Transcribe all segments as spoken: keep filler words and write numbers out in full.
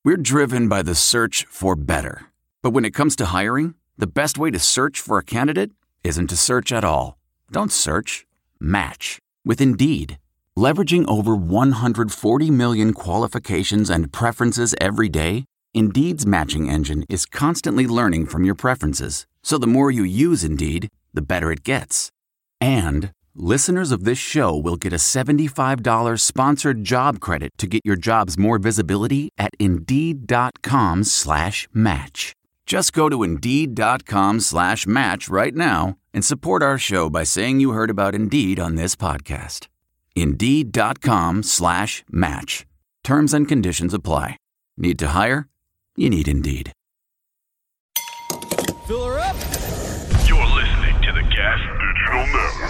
We're driven by the search for better. But when it comes to hiring, the best way to search for a candidate isn't to search at all. Don't search. Match with Indeed. Leveraging over one hundred forty million qualifications and preferences every day, Indeed's matching engine is constantly learning from your preferences. So the more you use Indeed, the better it gets. And listeners of this show will get a seventy-five dollars sponsored job credit to get your jobs more visibility at Indeed.com slash match. Just go to Indeed.com slash match right now and support our show by saying you heard about Indeed on this podcast. Indeed.com slash match. Terms and conditions apply. Need to hire? You need Indeed. Fill her up. You're listening to the Gas Digital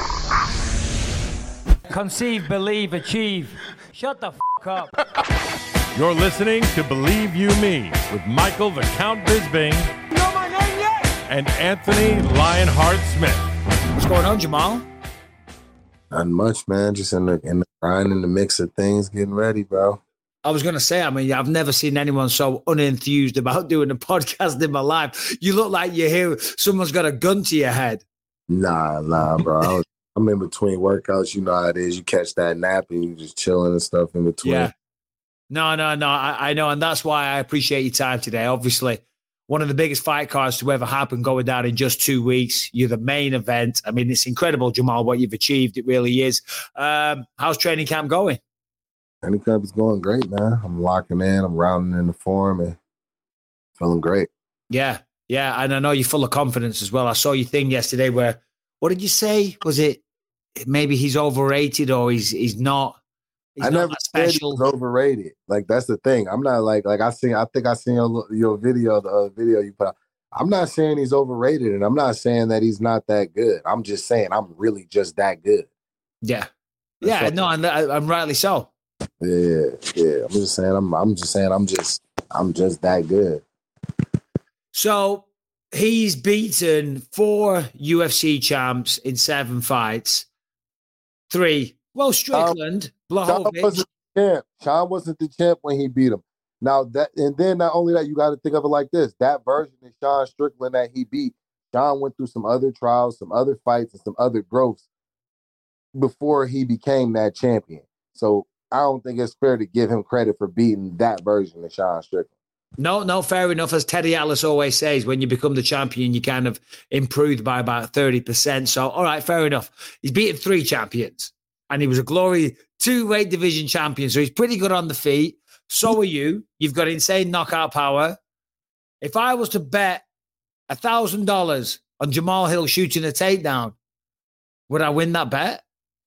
Network. Conceive, believe, achieve. Shut the f*** up. You're listening to Believe You Me with Michael the Count Bisping. You know my name yet? And Anthony Lionheart Smith. What's going on, Jamal? Not much, man. Just in the in the grind, in the mix of things, getting ready, bro. I was going to say, I mean, I've never seen anyone so unenthused about doing a podcast in my life. You look like you're here. Someone's got a gun to your head. Nah, nah, bro. I was, I'm in between workouts. You know how it is. You catch that nap and you just chilling and stuff in between. Yeah. No, no, no. I, I know. And that's why I appreciate your time today. Obviously, one of the biggest fight cards to ever happen going down in just two weeks. You're the main event. I mean, it's incredible, Jamal, what you've achieved. It really is. Um, how's training camp going? Training camp is going great, man. I'm locking in. I'm rounding in the form and feeling great. Yeah, yeah. And I know you're full of confidence as well. I saw your thing yesterday where, what did you say? Was it maybe he's overrated or he's he's not? He's I not never that said special. he was overrated. Like, that's the thing. I'm not like, like I seen, I think I seen your, your video, the uh, video you put out. I'm not saying he's overrated and I'm not saying that he's not that good. I'm just saying I'm really just that good. Yeah. That's Yeah, what- no, and I'm rightly so. Yeah, yeah. I'm just saying I'm I'm just saying I'm just I'm just that good. So he's beaten four U F C champs in seven fights. Three. Well, Strickland, Sean Blachowicz. wasn't the champ. Sean wasn't the champ when he beat him. Now that and then not only that, you got to think of it like this: that version of Sean Strickland that he beat, Sean went through some other trials, some other fights, and some other growths before he became that champion. So I don't think it's fair to give him credit for beating that version of Sean Strickland. No, no, fair enough. As Teddy Atlas always says, when you become the champion, you kind of improved by about thirty percent. So, all right, fair enough. He's beaten three champions, and he was a glory two-weight division champion. So he's pretty good on the feet. So are you. You've got insane knockout power. If I was to bet one thousand dollars on Jamal Hill shooting a takedown, would I win that bet?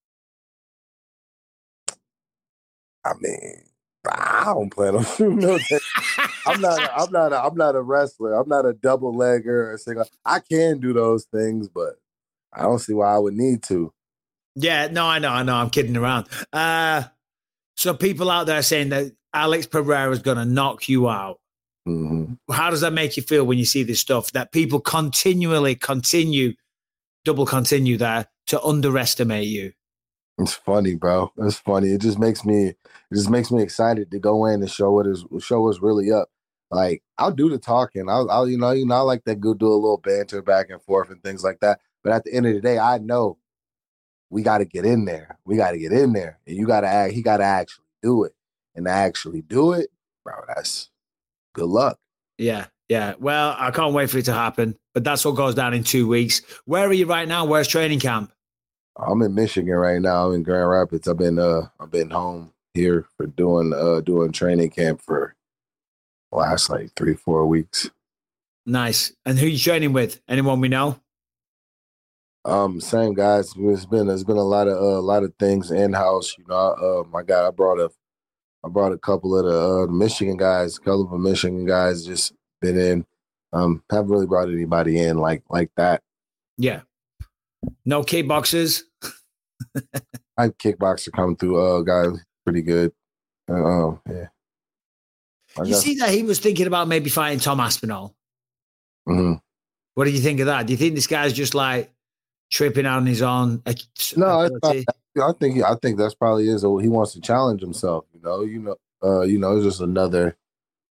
I mean, I don't plan on shooting no tape. I'm not. A, I'm not. A, I'm not a wrestler. I'm not a double legger or a single. I can do those things, but I don't see why I would need to. Yeah, no, I know, I know. I'm kidding around. Uh, so people out there saying that Alex Pereira is going to knock you out. Mm-hmm. How does that make you feel when you see this stuff? That people continually continue, double continue there to underestimate you. It's funny, bro. It's funny. It just makes me. It just makes me excited to go in and show what is show what's really up. Like, I'll do the talking. I'll, I'll, you know, you know, I like to go do a little banter back and forth and things like that. But at the end of the day, I know we got to get in there. We got to get in there, and you got to act. He got to actually do it, and to actually do it, bro. That's good luck. Yeah, yeah. Well, I can't wait for it to happen. But that's what goes down in two weeks. Where are you right now? Where's training camp? I'm in Michigan right now. I'm in Grand Rapids. I've been uh I've been home here for doing uh doing training camp for the last like three, four weeks. Nice. And who are you training with? Anyone we know? Um, same guys. It's been there's been a lot of uh, a lot of things in house. You know, uh, my guy, I brought a I brought a couple of the uh, Michigan guys, a couple of the Michigan guys just been in. Um, haven't really brought anybody in like like that. Yeah. No kickboxers. I kickboxer coming through. Uh, guy, pretty good. Uh, uh, yeah. I You guess. see that he was thinking about maybe fighting Tom Aspinall. Mm-hmm. What do you think of that? Do you think this guy's just like tripping out on his own? Uh, No, it's ability? not, I think he, I think that's probably is. He wants to challenge himself. You know, you know, uh, you know, it's just another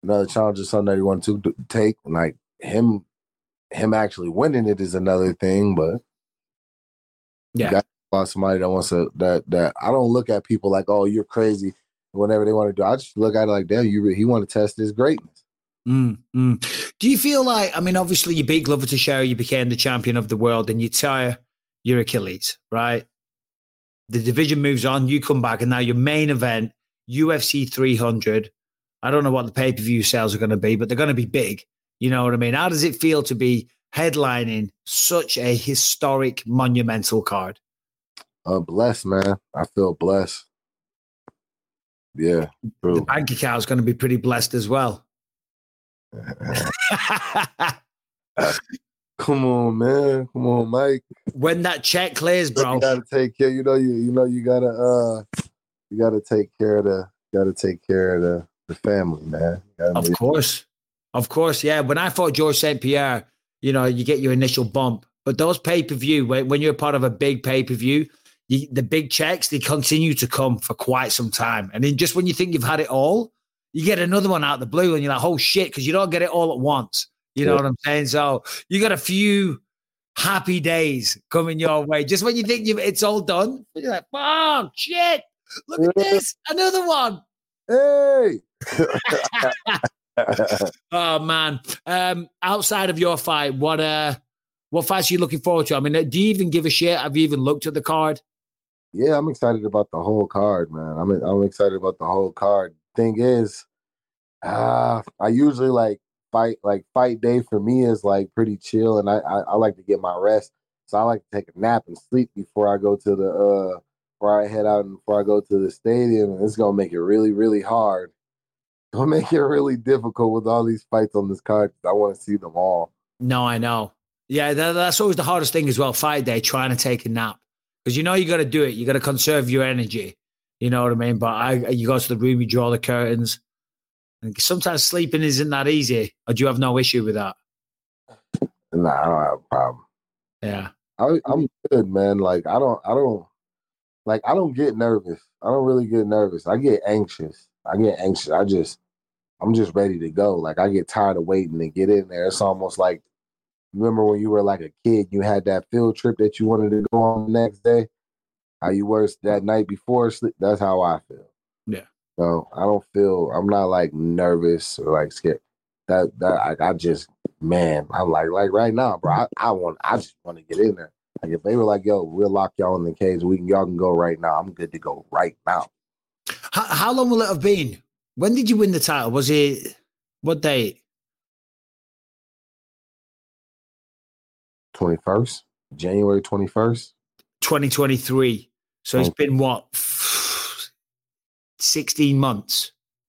another challenge or something that he wanted to take. Like him, him actually winning it is another thing, but yeah, you got about somebody that wants to that that I don't look at people like, oh, you're crazy, whatever they want to do. I just look at it like, damn, you he want to test his greatness. Mm, mm. Do you feel like, I mean, obviously you beat Glover Teixeira, you became the champion of the world, and you tear your Achilles, right? The division moves on, you come back, and now your main event, U F C three hundred. I don't know what the pay-per-view sales are going to be, but they're going to be big. You know what I mean? How does it feel to be headlining such a historic, monumental card? Uh, blessed, man. I feel blessed. Yeah, true. The bank account is going to be pretty blessed as well. Come on, man. Come on, Mike. When that check clears, bro, you gotta take care. You know, you you know, you gotta uh, you gotta take care of the, gotta take care of the, the family, man. Of course, of course, yeah. When I fought George Saint Pierre, you know, you get your initial bump, but those pay per view, when, when you're part of a big pay per view, the big checks they continue to come for quite some time, and then just when you think you've had it all, you get another one out of the blue and you're like, oh shit, because you don't get it all at once. You know yeah. what I'm saying? So you got a few happy days coming your way. Just when you think you've, it's all done, you're like, oh shit, look at this, another one. Hey. Oh man. Um, outside of your fight, what uh what fights are you looking forward to? I mean, do you even give a shit? Have you even looked at the card? Yeah, I'm excited about the whole card, man. I'm I'm excited about the whole card. Thing is, uh, I usually like fight like fight day for me is like pretty chill, and I, I I like to get my rest. So I like to take a nap and sleep before I go to the uh before I head out and before I go to the stadium. And it's gonna make it really really hard. It's gonna make it really difficult with all these fights on this card. I want to see them all. No, I know. Yeah, that, that's always the hardest thing as well. Fight day, trying to take a nap because you know you got to do it. You got to conserve your energy. You know what I mean? But I, you go to the room, you draw the curtains. And sometimes sleeping isn't that easy. Or do you have no issue with that? Nah, I don't have a problem. Yeah, I, I'm good, man. Like I don't, I don't, like I don't get nervous. I don't really get nervous. I get anxious. I get anxious. I just, I'm just ready to go. Like I get tired of waiting to get in there. It's almost like, remember when you were like a kid, you had that field trip that you wanted to go on the next day. How you were that night before sleep. That's how I feel. Yeah. So I don't feel. I'm not like nervous or like scared. That that I, I just man. I'm like like right now, bro. I, I want. I just want to get in there. Like if they were like, "Yo, we'll lock y'all in the cage. We can y'all can go right now." I'm good to go right now. How, how long will it have been? When did you win the title? Was it what date? twenty-first, January twenty-first, twenty twenty-three. So it's been what, sixteen months?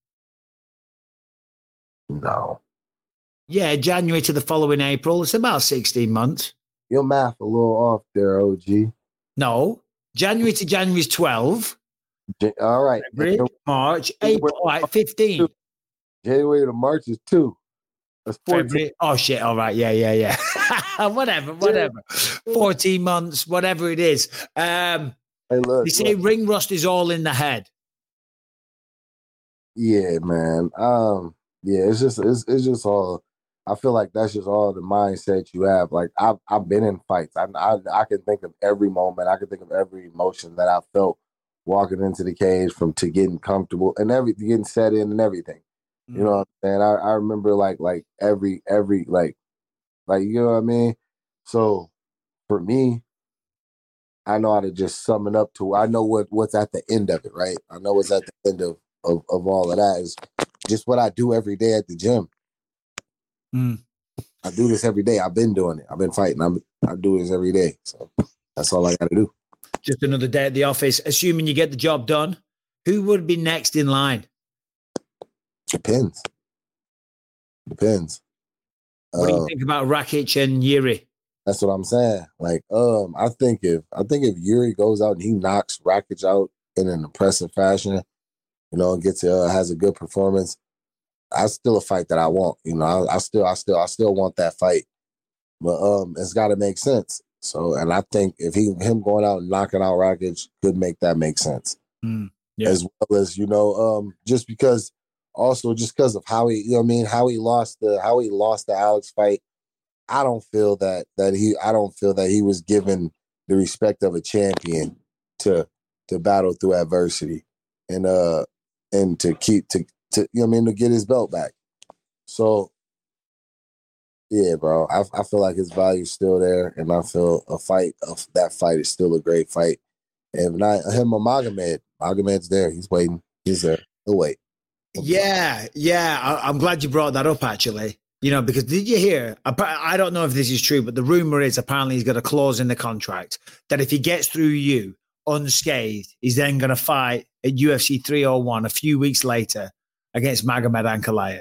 No. Yeah, January to the following April. It's about sixteen months. Your math a little off there, O G. No. January to January is twelve. Jan- All right. February, March, April, all right, fifteen. January to March is two. That's February. Oh, shit. All right. Yeah, yeah, yeah. whatever, whatever. fourteen months, whatever it is. Um, hey, look. You say look. ring rust is all in the head. Yeah, man. Um, yeah, it's just it's it's just all. I feel like that's just all the mindset you have. Like I've I've been in fights. I I, I can think of every moment. I can think of every emotion that I felt walking into the cage, from to getting comfortable and every getting set in and everything. Mm-hmm. You know what I'm saying? I, I remember like like every every like like you know what I mean. So for me, I know how to just sum it up to. I know what what's at the end of it, right? I know what's at the end of of, of all of that is just what I do every day at the gym. Mm. I do this every day. I've been doing it. I've been fighting. I'm, I do this every day. So that's all I got to do. Just another day at the office. Assuming you get the job done, who would be next in line? Depends. Depends. What do you uh, think about Rakic and Yuri? That's what I'm saying. Like, um, I think if I think if Yuri goes out and he knocks Rakic out in an impressive fashion, you know, and gets uh, has a good performance, that's still a fight that I want. You know, I, I still, I still, I still want that fight, but um, it's got to make sense. So, and I think if he him going out and knocking out Rakic could make that make sense, mm, yeah. as well as you know, um, just because also just because of how he, you know what I mean, how he lost the how he lost the Alex fight. I don't feel that that he I don't feel that he was given the respect of a champion to to battle through adversity and uh and to keep to to you know what I mean to get his belt back. So yeah, bro, I I feel like his value's still there, and I feel a fight of that fight is still a great fight. And not him or Magomed, Magomed's there. He's waiting. He's there. He'll wait. Yeah, yeah. I, I'm glad you brought that up, actually. You know, because did you hear? I don't know if this is true, but the rumor is apparently he's got a clause in the contract that if he gets through you unscathed, he's then going to fight at U F C three oh one a few weeks later against Magomed Ankalaev.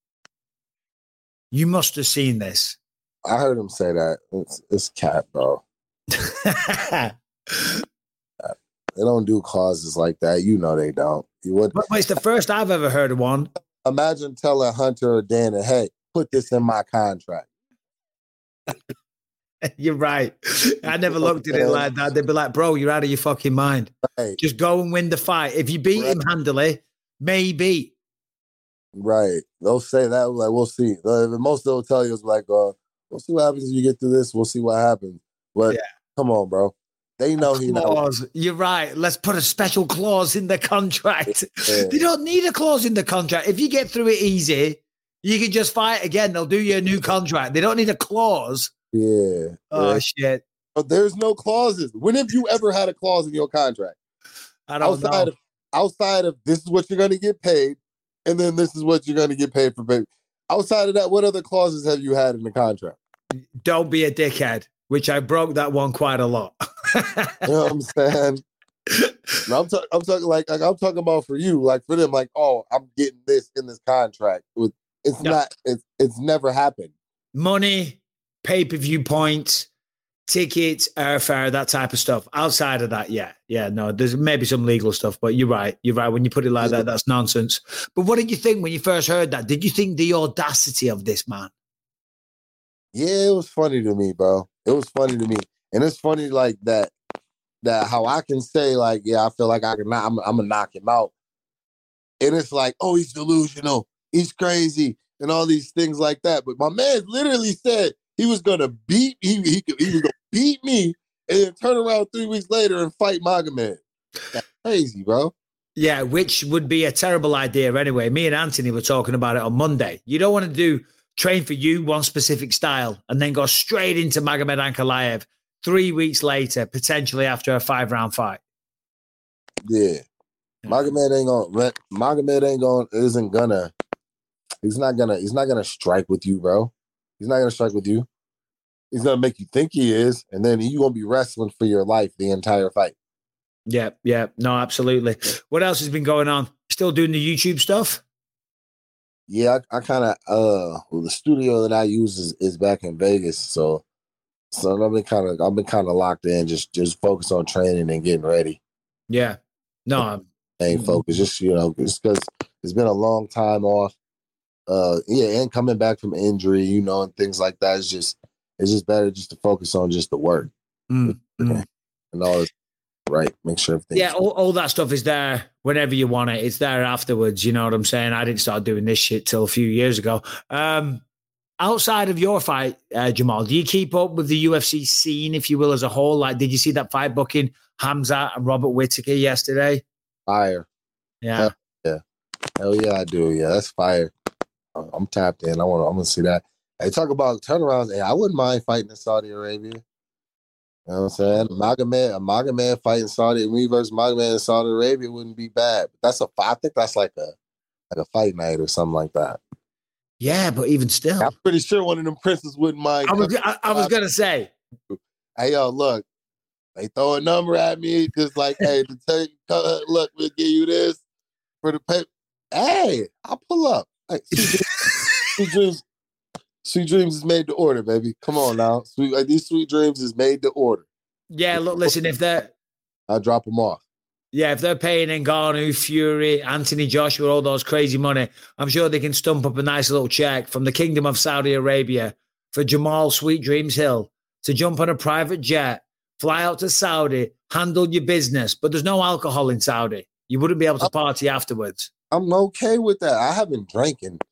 You must have seen this. I heard him say that. It's, it's cat, bro. They don't do clauses like that. You know they don't. You would. But it's the first I've ever heard of one. Imagine telling Hunter or Dana, hey, put this in my contract. You're right. I never looked at it like that. They'd be like, bro, you're out of your fucking mind. Right. Just go and win the fight. If you beat right. him handily, maybe. Right. They'll say that. Like, we'll see. Most they'll tell you is like, uh, we'll see what happens if you get through this. We'll see what happens. But yeah. Come on, bro. They know he knows. You're right. Let's put a special clause in the contract. Yeah. They don't need a clause in the contract. If you get through it easy, you can just fight again. They'll do you a new contract. They don't need a clause. Yeah. Oh, yeah. shit. But there's no clauses. When have you ever had a clause in your contract? I don't outside know. Of, outside of this is what you're going to get paid, and then this is what you're going to get paid for. Baby. Outside of that, what other clauses have you had in the contract? Don't be a dickhead, which I broke that one quite a lot. You know what I'm saying? No, I'm, ta- I'm talking like, like I'm talking about for you, like for them, like, oh, I'm getting this in this contract. With it's no. not, it's it's never happened. Money, pay-per-view points, tickets, airfare, that type of stuff. Outside of that, yeah, yeah, no, there's maybe some legal stuff, but you're right, you're right. When you put it like yeah. that, that's nonsense. But what did you think when you first heard that? Did you think the audacity of this man? Yeah, it was funny to me, bro. It was funny to me. And it's funny like that, that how I can say like, yeah, I feel like I can not, I'm, I'm gonna knock him out. And it's like, oh, he's delusional. He's crazy and all these things like that. But my man literally said he was going to beat, he, he, he was going to beat me and then turn around three weeks later and fight Magomed. That's crazy, bro. Yeah, which would be a terrible idea anyway. Me and Anthony were talking about it on Monday. You don't want to do train for you, one specific style, and then go straight into Magomed Ankalaev three weeks later, potentially after a five-round fight. Yeah. Magomed ain't gonna Magomed ain't gonna isn't gonna he's not gonna he's not gonna strike with you, bro. He's not gonna strike with you. He's gonna make you think he is, and then you're gonna be wrestling for your life the entire fight. Yeah, yeah, no, absolutely. What else has been going on? Still doing the YouTube stuff? Yeah, I, I kind of uh well, the studio that I use is, is back in Vegas, so so I've been kind of I've been kind of locked in, just just focus on training and getting ready. Yeah, no, I'm main focus, just you know, just because it's been a long time off. Uh, yeah, and coming back from injury, you know, and things like that. It's just it's just better just to focus on just the work mm, mm. and all this. Right, make sure everything. Yeah, all, all that stuff is there whenever you want it. It's there afterwards. You know what I'm saying? I didn't start doing this shit till a few years ago. Um, outside of your fight, uh, Jamal, do you keep up with the U F C scene, if you will, as a whole? Like, did you see that fight booking Hamzat and Robert Whittaker yesterday? Fire. Yeah. Hell yeah. Hell yeah, I do. Yeah, that's fire. I'm tapped in. I want. I'm gonna see that. Hey, talk about turnarounds. Hey, I wouldn't mind fighting in Saudi Arabia. You know what I'm saying? Magomed, a Magomed fighting Saudi, me versus Magomed in Saudi Arabia wouldn't be bad. But that's a, I think that's like a, like a fight night or something like that. Yeah, but even still, I'm pretty sure one of them princes wouldn't mind. I was, I, I was gonna say, hey yo, look, they throw a number at me because like, hey, to tell you, look, we'll give you this for the pay. Hey, I'll pull up. Hey, Sweet Dreams, Sweet Dreams is made to order, baby. Come on now. Sweet, like, these Sweet Dreams is made to order. Yeah, look, listen, if they're... I'll drop them off. Yeah, if they're paying Ngannou, Fury, Anthony Joshua, all those crazy money, I'm sure they can stump up a nice little check from the Kingdom of Saudi Arabia for Jamal Sweet Dreams Hill to jump on a private jet, fly out to Saudi, handle your business. But there's no alcohol in Saudi. You wouldn't be able to party afterwards. I'm okay with that. I haven't drank in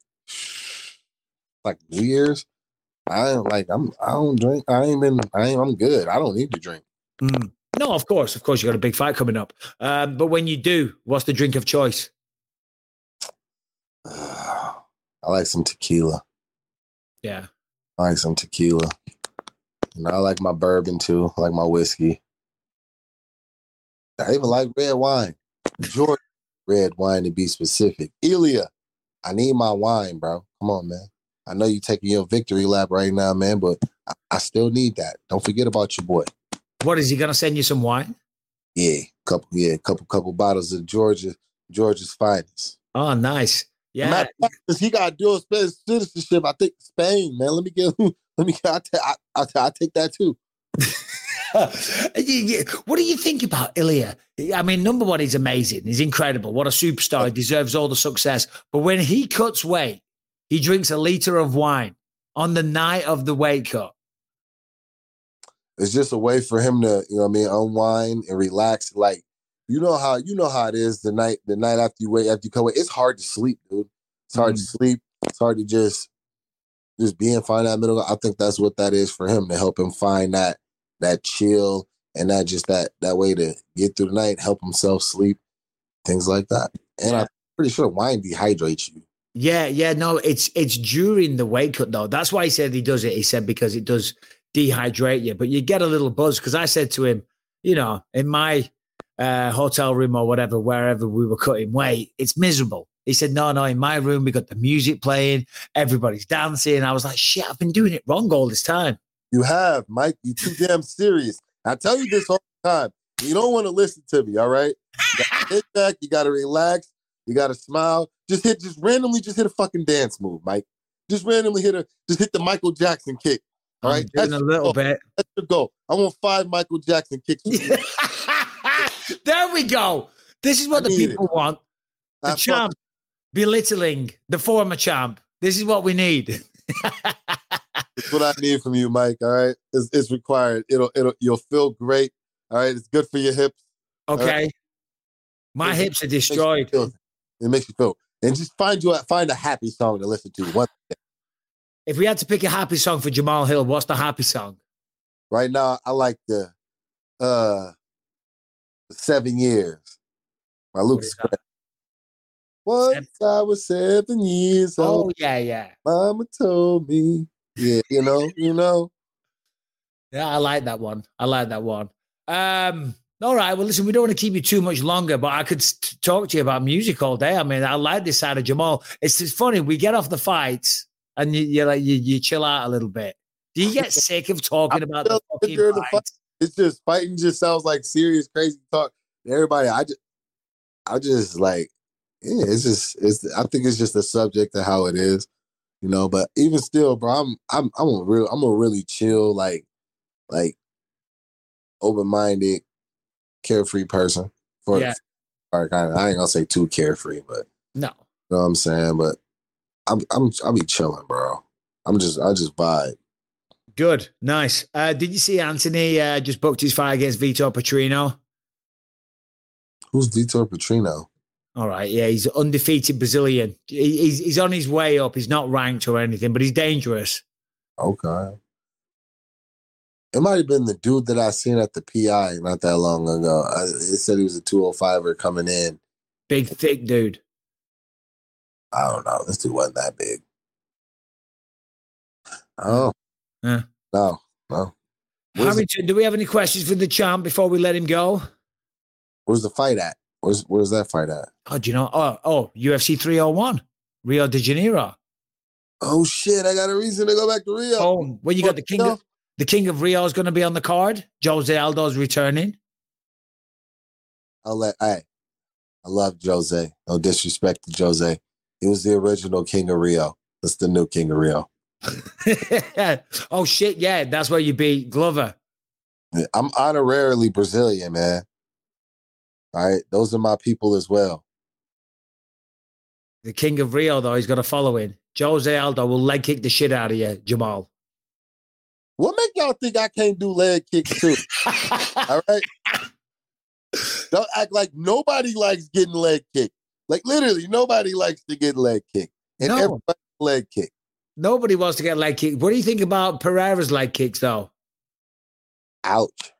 like years. I ain't like I'm I don't drink. I ain't been I ain't I'm good. I don't need to drink. Mm. No, of course, of course, you got a big fight coming up. Um, but when you do, what's the drink of choice? Uh, I like some tequila. Yeah, I like some tequila. And I like my bourbon too. I like my whiskey. I even like red wine. Georgia red wine to be specific. Ilya, I need my wine, bro. Come on, man. I know you're taking your victory lap right now, man, but I, I still need that. Don't forget about your boy. What is he gonna send you some wine? Yeah, couple, yeah, couple, couple bottles of Georgia, Georgia's finest. Oh, nice. Yeah, Matter of fact, he got dual citizenship. I think Spain, man. Let me get. Let me. I take. I, I, I take that too. What do you think about Ilya? I mean, number one, he's amazing. He's incredible. What a superstar. He deserves all the success. But when he cuts weight, he drinks a liter of wine on the night of the weight cut. It's just a way for him to, you know what I mean, unwind and relax. Like, you know how you know how it is the night the night after you wait, after you come away. It's hard to sleep, dude. It's hard mm. to sleep. It's hard to just just be and find that middle. I think that's what that is for him, to help him find that that chill and that just that that way to get through the night, help himself sleep, things like that. And yeah. I'm pretty sure wine dehydrates you. Yeah, yeah, no, it's it's during the weight cut though. That's why he said he does it. He said because it does dehydrate you, but you get a little buzz. Because I said to him, you know, in my uh, hotel room or whatever, wherever we were cutting weight, it's miserable. He said, no, no, in my room, we got the music playing, everybody's dancing. I was like, shit, I've been doing it wrong all this time. You have, Mike. You're too damn serious. I tell you this all the time. You don't want to listen to me, all right? You got to sit back, you got to relax, you got to smile. Just hit, just randomly, just hit a fucking dance move, Mike. Just randomly hit a, just hit the Michael Jackson kick. All right, that's a little goal. bit. That's the goal. I want five Michael Jackson kicks. There we go. This is what I the people it. want. The I champ belittling the former champ. This is what we need. That's what I need from you, Mike. All right, it's, it's required. It'll, it'll, you'll feel great. All right, it's good for your hips. Okay, right? My it hips are destroyed. It makes, it makes you feel. And just find you find a happy song to listen to. One day. If we had to pick a happy song for Jamal Hill, what's the happy song? Right now, I like the uh, Seven Years by Lucas Graham. Once seven. I was seven years old. Oh, yeah, yeah. Mama told me. Yeah, you know, you know. Yeah, I like that one. I like that one. Um, all right. Well, listen, we don't want to keep you too much longer, but I could t- talk to you about music all day. I mean, I like this side of Jamal. It's, it's funny. We get off the fights and you, you like you, you chill out a little bit. Do you get sick of talking about the fucking the fight? fight? It's just fighting. Just sounds like serious, crazy talk. Everybody, I just, I just like, yeah. It's just, it's. I think it's just a subject of how it is, you know. But even still, bro, I'm, I'm, I'm a real, I'm a really chill, like, like, open-minded, carefree person. For yeah. Or kind of, I ain't gonna say too carefree, but no, you know what I'm saying. But I'm, I'm, I'll be chilling, bro. I'm just, I just vibe. Good, nice. Uh, did you see Anthony uh, just booked his fight against Vitor Petrino? Who's Vitor Petrino? All right, yeah, he's an undefeated Brazilian. He, he's he's on his way up. He's not ranked or anything, but he's dangerous. Okay. It might have been the dude that I seen at the P I not that long ago. I, it said he was a two oh five-er coming in. Big, thick dude. I don't know. This dude wasn't that big. Oh. Yeah. No, no. Harrington, do we have any questions for the champ before we let him go? Where's the fight at? Where's Where's that fight at? Oh, do you know? Oh, oh, U F C three oh one, Rio de Janeiro. Oh shit! I got a reason to go back to Rio. Oh, well, you got the king. Of, the king of Rio is going to be on the card. Jose Aldo's returning. I'll let. Hey, I love Jose. No disrespect to Jose. He was the original king of Rio. That's the new king of Rio. Oh shit! Yeah, that's where you beat Glover. I'm honorarily Brazilian, man. All right, those are my people as well. The king of Rio, though, he's got a following. Jose Aldo will leg kick the shit out of you, Jamal. What make y'all think I can't do leg kicks too? All right, don't act like nobody likes getting leg kicked. Like literally, nobody likes to get leg kicked, and No. everybody leg kicked. Nobody wants to get leg kicked. What do you think about Pereira's leg kicks, though? Ouch.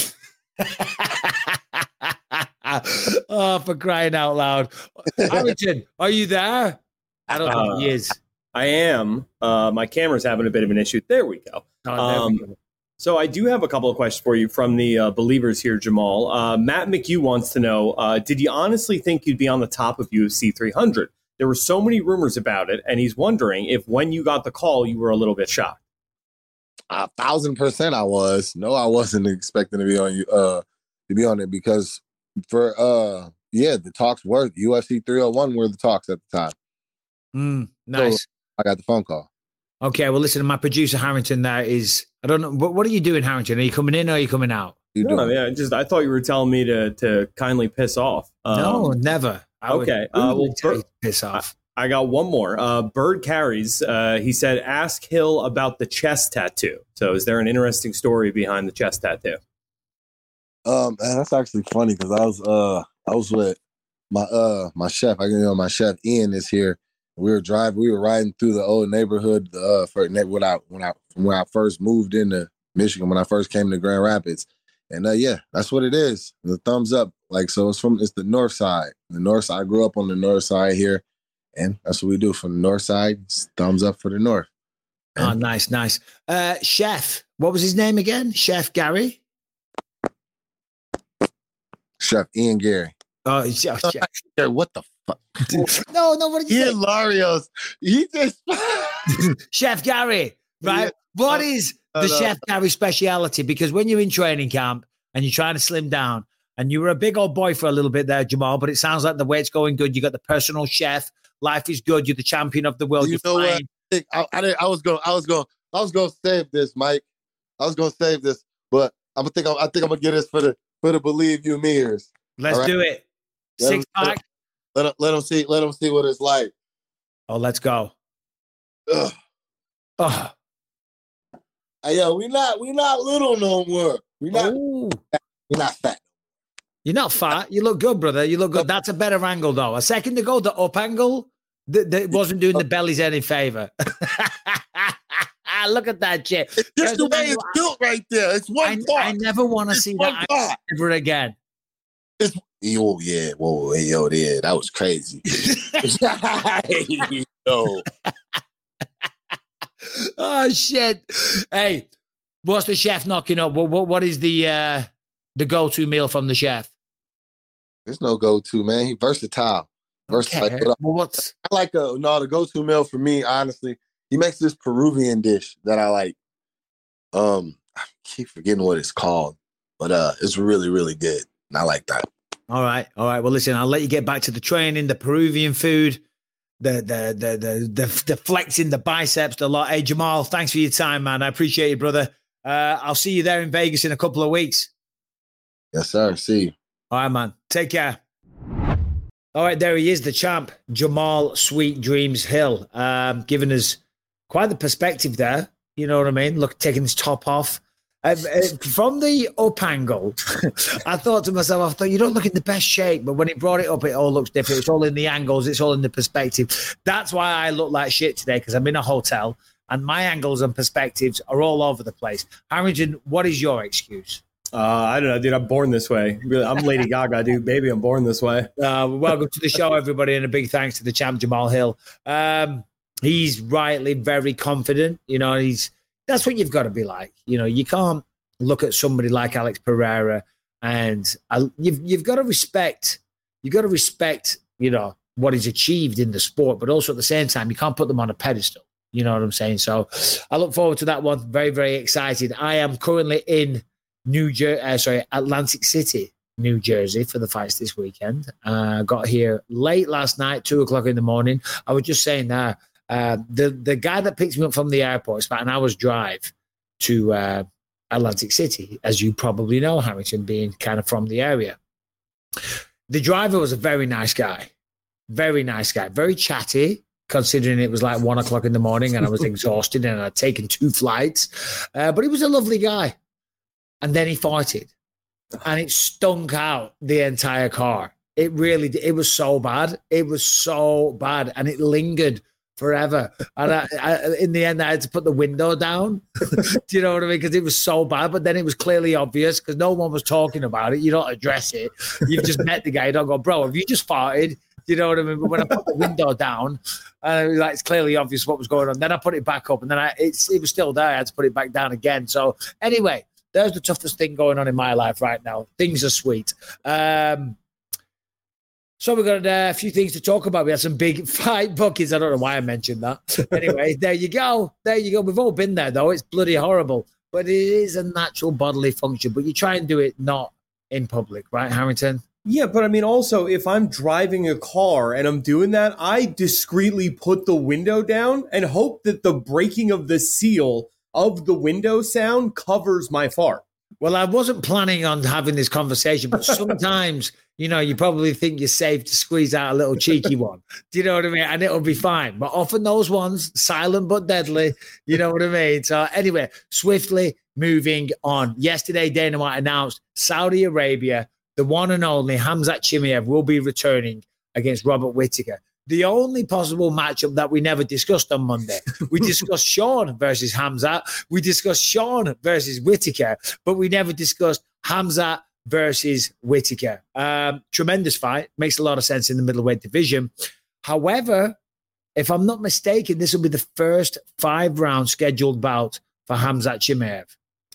Oh, for crying out loud. Harrington, are you there? I don't think Uh, he is. I am. Uh, my camera's having a bit of an issue. There we go. Oh, there we Um, go. So I do have a couple of questions for you from the uh, believers here, Jamal. Uh, Matt McHugh wants to know, uh, did you honestly think you'd be on the top of U F C three hundred? There were so many rumors about it, and he's wondering if when you got the call, you were a little bit shocked. A thousand percent, I was. No, I wasn't expecting to be on you. Uh, to be on it because for uh, yeah, the talks were U F C three oh one were the talks at the time. Mm, nice. So I got the phone call. Okay, well, listen, my producer Harrington there is, I don't know, what, what are you doing, Harrington? Are you coming in or are you coming out? You No, doing? yeah, just I thought you were telling me to to kindly piss off. Um, no, never. I would okay, uh, really well, tell you Bert- to piss off. I got one more. Uh, Bird Carries, uh, he said, ask Hill about the chest tattoo. So is there an interesting story behind the chest tattoo? Um, man, that's actually funny because I was uh I was with my uh my chef. I you know my chef Ian is here. We were driving. We were riding through the old neighborhood. Uh, for when I when I when I first moved into Michigan, when I first came to Grand Rapids, and uh, yeah, that's what it is. The thumbs up, like so. It's from it's the north side. The north side. I grew up on the north side here, and that's what we do from the north side. It's thumbs up for the north. Oh, nice, nice. Uh, Chef, what was his name again? Chef Gary? Chef Ian Gary. Oh, it's- oh, Chef. What the fuck? No, no, what did you say? Ian Larios. He just. Chef Gary, right? Yeah. What Uh, is uh, the no. Chef Gary speciality? Because when you're in training camp and you're trying to slim down, and you were a big old boy for a little bit there, Jamal, but it sounds like the weight's going good. You got the personal chef. Life is good. You're the champion of the world. You You're know what? flying. think I, I, didn't, I was going, I was going, I was going to save this, Mike. I was going to save this, but I'm gonna think, I'm, I think I'm gonna get this for the for the Believe You Meers. Let's All right. do it. Let Six them- pack. Let them, let them see, let them see what it's like. Oh, let's go. Ugh. Oh, Hey, yo, we not, we not little no more. We not, Ooh. we not fat. You're not fat. You look good, brother. You look good. That's a better angle, though. A second ago, the up angle, that that wasn't doing the bellies any favor. Look at that shit. It's just the way it's built right there. It's one I, part. I never want to It's see one that part. ever again. Yo, yeah, whoa, hey, yo, yeah, that was crazy. Yo, Oh shit! Hey, what's the chef knocking up? What what, what is the uh, the go to meal from the chef? there's no go-to, man. He versatile. Versatile. Okay. But Well, what's I like a no. The go-to meal for me, honestly, he makes this Peruvian dish that I like. Um, I keep forgetting what it's called, but uh, it's really, really good, and I like that. all right? All right. Well, listen, I'll let you get back to the training, the Peruvian food, the the the the the, the flexing, the biceps, the lot. Hey, Jamal, thanks for your time, man. I appreciate it, brother. Uh, I'll see you there in Vegas in a couple of weeks. Yes, sir. See you. All right, man. Take care. All right, there he is, the champ, Jamal Sweet Dreams Hill, um, giving us quite the perspective there. You know what I mean? Look, taking his top off. Uh, uh, from the up angle, I thought to myself, I thought, you don't look in the best shape. But when he brought it up, it all looks different. It's all in the angles. It's all in the perspective. That's why I look like shit today, because I'm in a hotel and my angles and perspectives are all over the place. Harrington, what is your excuse? Uh, I don't know, dude. I'm born this way. Really, I'm Lady Gaga, dude. Baby, I'm born this way. Uh, welcome to the show, everybody, and a big thanks to the champ Jamal Hill. Um, he's rightly very confident. You know, he's that's what you've got to be like. You know, you can't look at somebody like Alex Pereira, and uh, you've you've got to respect. You've got to respect. You know what he's achieved in the sport, but also at the same time, you can't put them on a pedestal. You know what I'm saying? So, I look forward to that one. Very, very excited. I am currently in New Jersey, uh, sorry, Atlantic City, New Jersey for the fights this weekend. Uh, got here late last night, two o'clock in the morning. I was just saying there, uh, the, the guy that picks me up from the airport, it's about an hour's drive to uh, Atlantic City, as you probably know, Harrington, being kind of from the area. The driver was a very nice guy, very nice guy, very chatty, considering it was like one o'clock in the morning and I was exhausted and I'd taken two flights. Uh, but he was a lovely guy. And then he farted, and it stunk out the entire car. It really did. It was so bad. It was so bad. And it lingered forever. And I, I, in the end, I had to put the window down. Do you know what I mean? Because it was so bad. But then it was clearly obvious because no one was talking about it. You don't address it. You've just met the guy. You don't go, bro, have you just farted? Do you know what I mean? But when I put the window down, uh, it was like, it's clearly obvious what was going on. Then I put it back up and then I, it's, it was still there. I had to put it back down again. So anyway, there's the toughest thing going on in my life right now. Things are sweet. Um, So we've got uh, a few things to talk about. We had some big fight buckets. I don't know why I mentioned that. Anyway, there you go. There you go. We've all been there, though. It's bloody horrible. But it is a natural bodily function. But you try and do it not in public, right, Harrington? Yeah, but I mean, also, if I'm driving a car and I'm doing that, I discreetly put the window down and hope that the breaking of the seal of the window sound covers my fart. Well, I wasn't planning on having this conversation, but sometimes, you know, you probably think you're safe to squeeze out a little cheeky one. Do you know what I mean? And it'll be fine. But often those ones, silent but deadly, you know what I mean? So anyway, swiftly moving on. Yesterday, Dana White announced Saudi Arabia, the one and only Khamzat Chimaev will be returning against Robert Whittaker. The only possible matchup that we never discussed on Monday. We discussed Sean versus Khamzat. We discussed Sean versus Whittaker, but we never discussed Khamzat versus Whittaker. Um, tremendous fight. Makes a lot of sense in the middleweight division. However, if I'm not mistaken, this will be the first five-round scheduled bout for Khamzat Chimaev.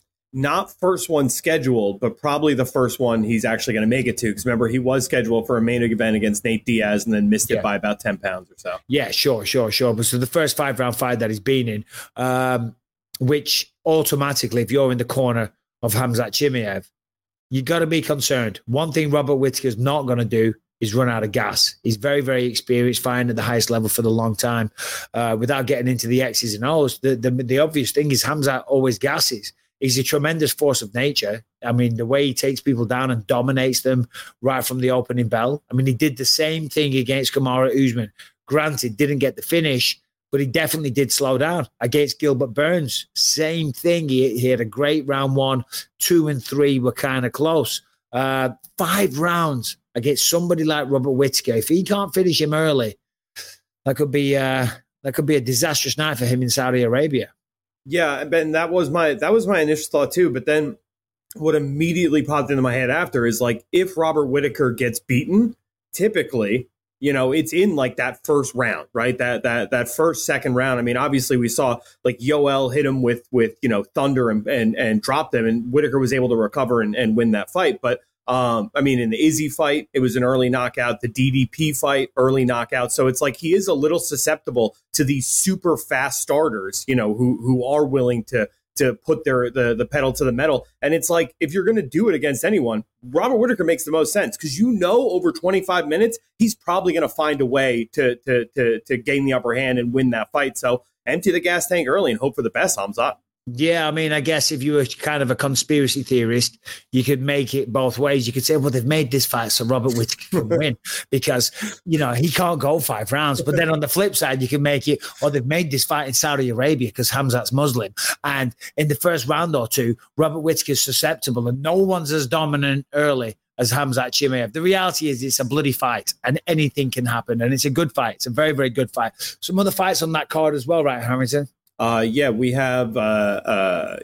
Not first one scheduled, but probably the first one he's actually going to make it to. Because remember, he was scheduled for a main event against Nate Diaz and then missed it yeah. by about ten pounds or so. Yeah, sure, sure, sure. But so the first five-round fight that he's been in, um, which automatically, if you're in the corner of Khamzat Chimaev, you got to be concerned. One thing Robert Whittaker's not going to do is run out of gas. He's very, very experienced, fighting at the highest level for the long time. Uh, without getting into the X's and O's, the, the, the obvious thing is Khamzat always gasses. He's a tremendous force of nature. I mean, the way he takes people down and dominates them right from the opening bell. I mean, he did the same thing against Kamaru Usman. Granted, didn't get the finish, but he definitely did slow down against Gilbert Burns. Same thing. He, he had a great round one. Two and three were kind of close. Uh, five rounds against somebody like Robert Whittaker. If he can't finish him early, that could be uh, that could be a disastrous night for him in Saudi Arabia. Yeah, Ben, that was my that was my initial thought too. But then what immediately popped into my head after is like, if Robert Whittaker gets beaten, typically, you know, it's in like that first round, right? That that that first, second round. I mean, obviously we saw like Yoel hit him with with, you know, thunder and and, and drop them, and Whittaker was able to recover and, and win that fight. But Um, I mean, in the Izzy fight, it was an early knockout. The D D P fight, early knockout. So it's like he is a little susceptible to these super fast starters, you know, who who are willing to to put their the, the pedal to the metal. And it's like, if you're going to do it against anyone, Robert Whittaker makes the most sense because, you know, over twenty-five minutes, he's probably going to find a way to, to to to gain the upper hand and win that fight. So empty the gas tank early and hope for the best, Khamzat. Yeah, I mean, I guess if you were kind of a conspiracy theorist, you could make it both ways. You could say, well, they've made this fight so Robert Whittaker can win because, you know, he can't go five rounds. But then on the flip side, you can make it, or they've made this fight in Saudi Arabia because Khamzat's Muslim. And in the first round or two, Robert Whittaker's susceptible and no one's as dominant early as Khamzat Chimaev. The reality is it's a bloody fight and anything can happen. And it's a good fight. It's a very, very good fight. Some other fights on that card as well, right, Harrington? Uh, yeah, we have uh, uh,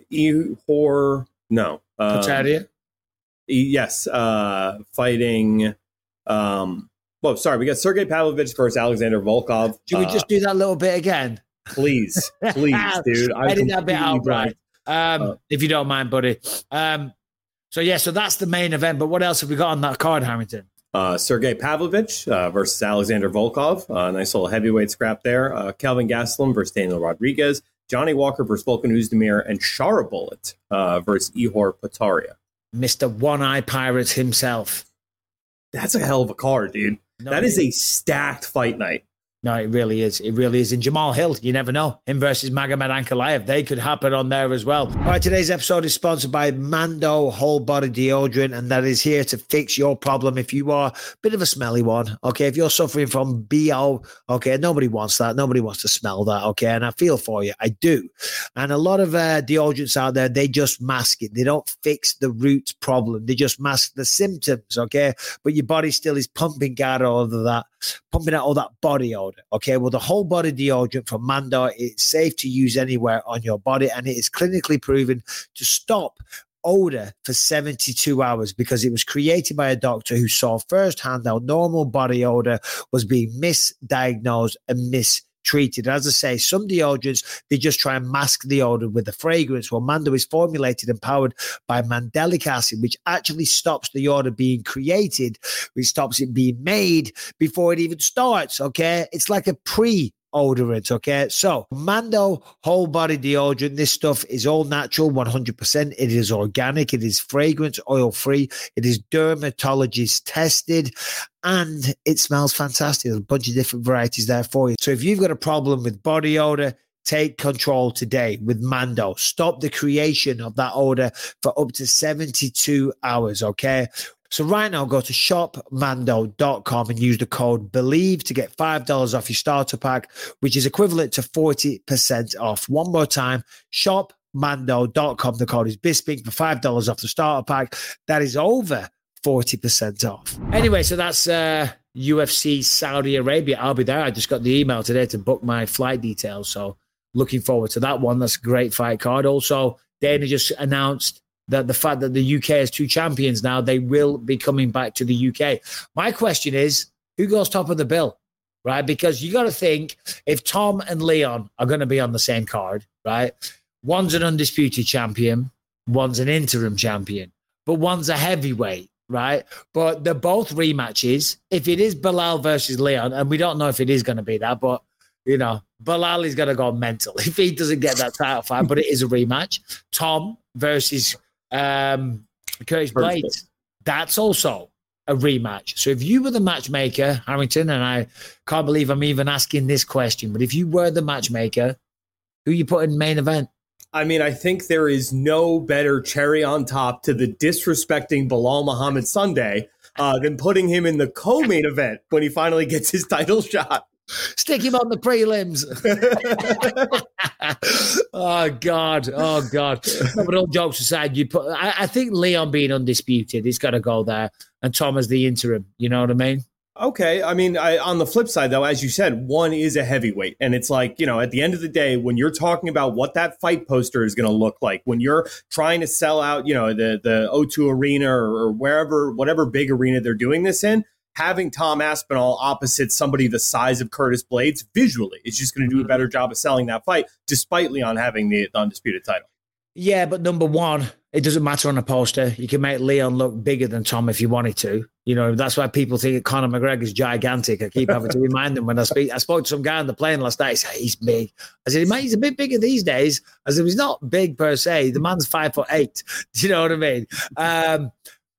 Ihor, no. Um, Potatier? Yes, uh, fighting, um, well, sorry, we got Sergey Pavlovich versus Alexander Volkov. Should we uh, just do that little bit again? Please, please, dude. I did that bit out right, um, uh, if you don't mind, buddy. Um, so, yeah, so that's the main event. But what else have we got on that card, Harrington? Uh, Sergey Pavlovich uh, versus Alexander Volkov. Uh, nice little heavyweight scrap there. Uh, Kelvin Gastelum versus Daniel Rodriguez. Johnny Walker versus Volkan Oezdemir. And Shara Bullet uh, versus Ihor Potatier. Mister One-Eye Pirates himself. That's a hell of a card, dude. No, that is a stacked fight night. No, it really is. It really is. And Jamal Hill, you never know. Him versus Magomed Ankalaev, they could happen on there as well. All right, today's episode is sponsored by Mando Whole Body Deodorant, and that is here to fix your problem if you are a bit of a smelly one, okay? If you're suffering from B O, okay, nobody wants that. Nobody wants to smell that, okay? And I feel for you. I do. And a lot of uh, deodorants out there, they just mask it. They don't fix the root problem. They just mask the symptoms, okay? But your body still is pumping out all of that, pumping out all that body odor. Okay, well, the whole body deodorant from Mando, it's safe to use anywhere on your body, and it is clinically proven to stop odor for seventy-two hours because it was created by a doctor who saw firsthand how normal body odor was being misdiagnosed and mistreated. As I say, some deodorants, they just try and mask the odor with the fragrance. Well, Mando is formulated and powered by mandelic acid, which actually stops the odor being created, which stops it being made before it even starts, okay? It's like a pre odorant, okay? So Mando whole body deodorant, this stuff is all natural, one hundred percent. It is organic, it is fragrance oil free, it is dermatologist tested, and it smells fantastic. There's a bunch of different varieties there for you. So if you've got a problem with body odor, take control today with Mando. Stop the creation of that odor for up to seventy-two hours, okay? So right now, go to shop mando dot com and use the code BELIEVE to get five dollars off your starter pack, which is equivalent to forty percent off. One more time, shop mando dot com. The code is BISPING for five dollars off the starter pack. That is over forty percent off. Anyway, so that's uh, U F C Saudi Arabia. I'll be there. I just got the email today to book my flight details. So looking forward to that one. That's a great fight card. Also, Dana just announced that the fact that the U K has two champions now, they will be coming back to the U K. My question is, who goes top of the bill, right? Because you got to think, if Tom and Leon are going to be on the same card, right? One's an undisputed champion, one's an interim champion, but one's a heavyweight, right? But they're both rematches. If it is Belal versus Leon, and we don't know if it is going to be that, but, you know, Belal is going to go mental if he doesn't get that title fight, but it is a rematch. Tom versus um Curtis Blades, that's also a rematch. So if you were the matchmaker, Harrington, and I can't believe I'm even asking this question, but if you were the matchmaker, who you put in main event? I mean, I think there is no better cherry on top to the disrespecting Belal Muhammad Sunday uh, than putting him in the co-main event when he finally gets his title shot. Stick him on the prelims. Oh God! Oh God! No, but all jokes aside, you put. I, I think Leon being undisputed, he's got to go there, and Tom as the interim. You know what I mean? Okay. I mean, I, on the flip side, though, as you said, one is a heavyweight, and it's like, you know, at the end of the day, when you're talking about what that fight poster is going to look like, when you're trying to sell out, you know, the the O two Arena or, or wherever, whatever big arena they're doing this in. Having Tom Aspinall opposite somebody the size of Curtis Blades visually is just going to do a better job of selling that fight, despite Leon having the, the undisputed title. Yeah, but number one, it doesn't matter on a poster. You can make Leon look bigger than Tom if you wanted to. You know, that's why people think Conor McGregor's gigantic. I keep having to remind them when I speak. I spoke to some guy on the plane last night. He said, he's big. I said, he's a bit bigger these days. I said, he's not big per se. The man's five foot eight. Do you know what I mean? Um,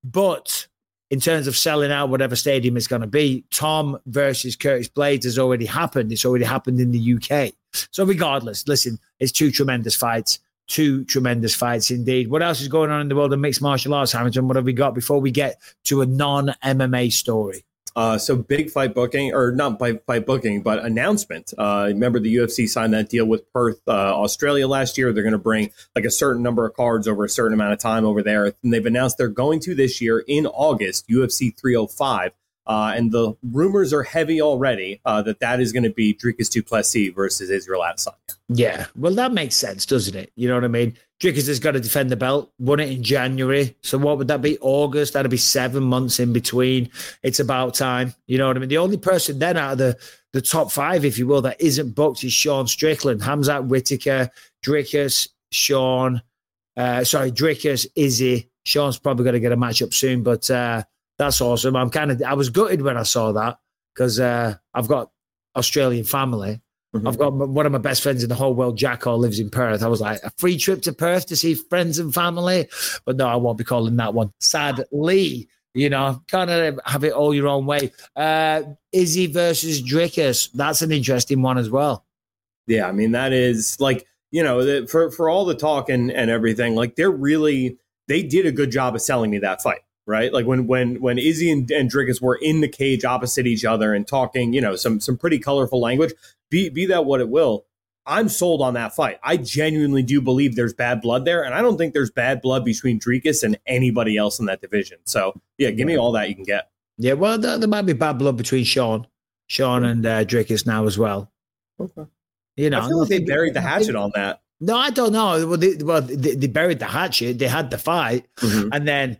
but in terms of selling out whatever stadium it's going to be, Tom versus Curtis Blades has already happened. It's already happened in the U K. So regardless, listen, it's two tremendous fights. Two tremendous fights indeed. What else is going on in the world of mixed martial arts, Hamilton? What have we got before we get to a non-M M A story? Uh, so big fight booking, or not by fight booking, but announcement. Uh, remember the U F C signed that deal with Perth, uh, Australia last year. They're going to bring like a certain number of cards over a certain amount of time over there. And they've announced they're going to this year in August, U F C three oh five. Uh, and the rumors are heavy already uh, that that is going to be Dricus du Plessis versus Israel Adesanya. Yeah, well, that makes sense, doesn't it? You know what I mean? Dricus has got to defend the belt, won it in January. So what would that be? August? That'd be seven months in between. It's about time. You know what I mean? The only person then out of the, the top five, if you will, that isn't booked is Sean Strickland. Hamzat Whittaker, Dricus, Sean, uh, sorry, Dricus, Izzy. Sean's probably going to get a matchup soon, but uh, that's awesome. I'm kind of, I was gutted when I saw that because uh, I've got Australian family. Mm-hmm. I've got one of my best friends in the whole world, Jacko, lives in Perth. I was like, a free trip to Perth to see friends and family. But no, I won't be calling that one. Sadly, You know, kind of have it all your own way. Uh, Izzy versus Drickus. That's an interesting one as well. Yeah, I mean, that is like, you know, the, for, for all the talk and, and everything, like they're really, they did a good job of selling me that fight, right? Like when when when Izzy and, and Drickus were in the cage opposite each other and talking, you know, some some pretty colorful language, be, be that what it will. I'm sold on that fight. I genuinely do believe there's bad blood there, and I don't think there's bad blood between Drickus and anybody else in that division. So, yeah, give me all that you can get. Yeah, well, there, there might be bad blood between Sean, Sean and uh, Drickus now as well. Okay. You know, I feel like they buried the hatchet on that. No, I don't know. Well, they, well, they, they buried the hatchet. They had the fight, mm-hmm. and then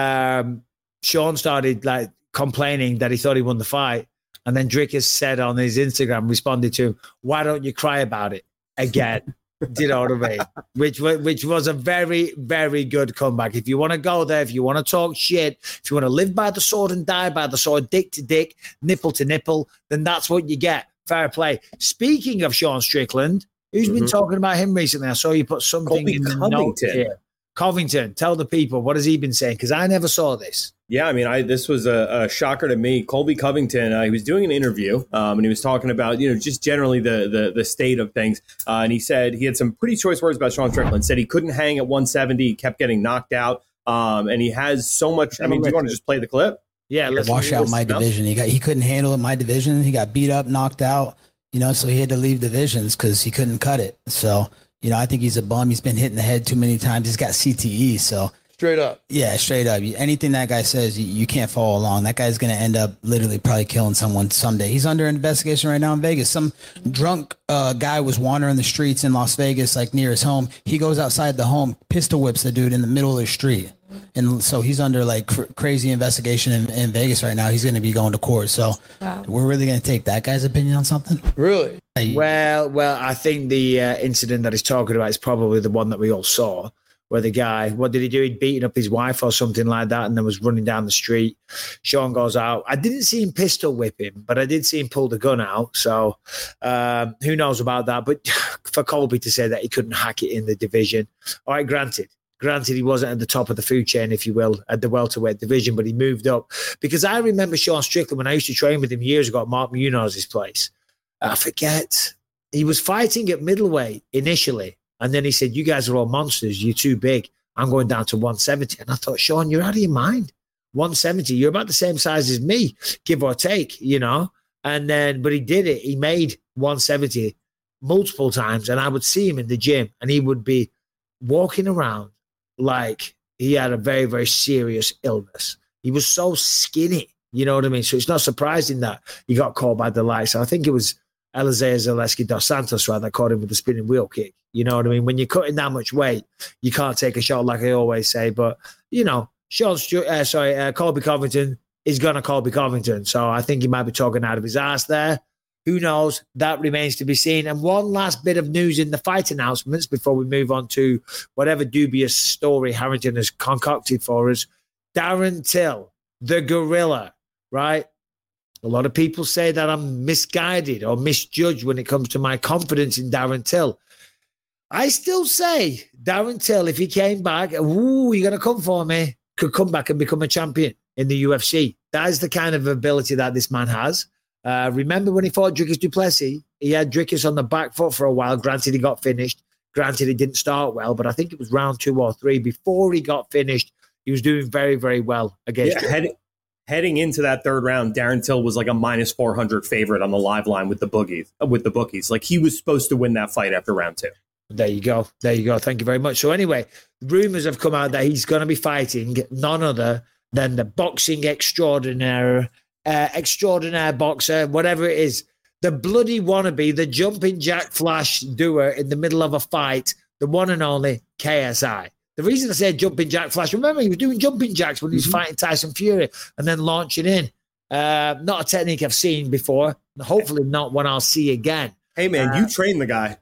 um, Sean started like complaining that he thought he won the fight. And then Drickus said on his Instagram, responded to him, "Why don't you cry about it again?" Do you know what I mean? Which, which was a very, very good comeback. If you want to go there, if you want to talk shit, if you want to live by the sword and die by the sword, dick to dick, nipple to nipple, then that's what you get. Fair play. Speaking of Sean Strickland, who's mm-hmm. been talking about him recently? I saw you put something Colby in the Covington. notes here. Covington, tell the people, what has he been saying? Because I never saw this. Yeah, I mean, I this was a, a shocker to me. Colby Covington, uh, he was doing an interview, um, and he was talking about, you know, just generally the the, the state of things. Uh, and he said he had some pretty choice words about Sean Strickland. Said he couldn't hang at one seventy. He kept getting knocked out. Um, and he has so much. I mean, do you want to just play the clip? Yeah, let's wash out my division. He got he couldn't handle it. My division. He got beat up, knocked out. You know, so he had to leave divisions because he couldn't cut it. So, you know, I think he's a bum. He's been hit in the head too many times. He's got C T E. So straight up, yeah, straight up. Anything that guy says, you, you can't follow along. That guy's going to end up literally probably killing someone someday. He's under investigation right now in Vegas. Some drunk uh, guy was wandering the streets in Las Vegas, like near his home. He goes outside the home, pistol whips the dude in the middle of the street. And so he's under like cr- crazy investigation in, in Vegas right now. He's going to be going to court. So wow. We're really going to take that guy's opinion on something? Really? Hey. Well, well, I think the uh, incident that he's talking about is probably the one that we all saw, where the guy, what did he do? He'd beaten up his wife or something like that and then was running down the street. Sean goes out. I didn't see him pistol whip him, but I did see him pull the gun out. So um, who knows about that? But for Colby to say that he couldn't hack it in the division, all right, granted. Granted, he wasn't at the top of the food chain, if you will, at the welterweight division, but he moved up. Because I remember Sean Strickland when I used to train with him years ago at Mark Munoz's place. I forget. He was fighting at middleweight initially. And then he said, "You guys are all monsters. You're too big. I'm going down to one seventy. And I thought, Sean, you're out of your mind. one seventy. You're about the same size as me, give or take, you know. And then, but he did it. He made one seventy multiple times. And I would see him in the gym and he would be walking around like he had a very, very serious illness. He was so skinny, you know what I mean? So it's not surprising that he got caught by the lights. I think it was Elizeu Zaleski dos Santos, right, that caught him with the spinning wheel kick. You know what I mean? When you're cutting that much weight, you can't take a shot like I always say. But, you know, Sean Stu- uh, sorry, uh, Colby Covington is going to Colby Covington. So I think he might be talking out of his ass there. Who knows? That remains to be seen. And one last bit of news in the fight announcements before we move on to whatever dubious story Harrington has concocted for us. Darren Till, the gorilla, right? A lot of people say that I'm misguided or misjudged when it comes to my confidence in Darren Till. I still say Darren Till, if he came back, ooh, you're going to come for me, could come back and become a champion in the U F C. That is the kind of ability that this man has. Uh, remember when he fought Dricus du Plessis? He had Dricus on the back foot for a while. Granted, he got finished. Granted, he didn't start well, but I think it was round two or three. Before he got finished, he was doing very, very well against yeah, head, heading into that third round, Darren Till was like a minus four hundred favorite on the live line with the boogies. With the bookies, like he was supposed to win that fight after round two. There you go. There you go. Thank you very much. So anyway, rumors have come out that he's going to be fighting none other than the boxing extraordinaire, uh, extraordinaire boxer, whatever it is, the bloody wannabe, the jumping jack flash doer in the middle of a fight, the one and only K S I. The reason I said jumping jack flash, remember he was doing jumping jacks when he was mm-hmm. fighting Tyson Fury and then launching in. Uh, not a technique I've seen before. Hopefully not one I'll see again. Hey, man, uh, you trained the guy.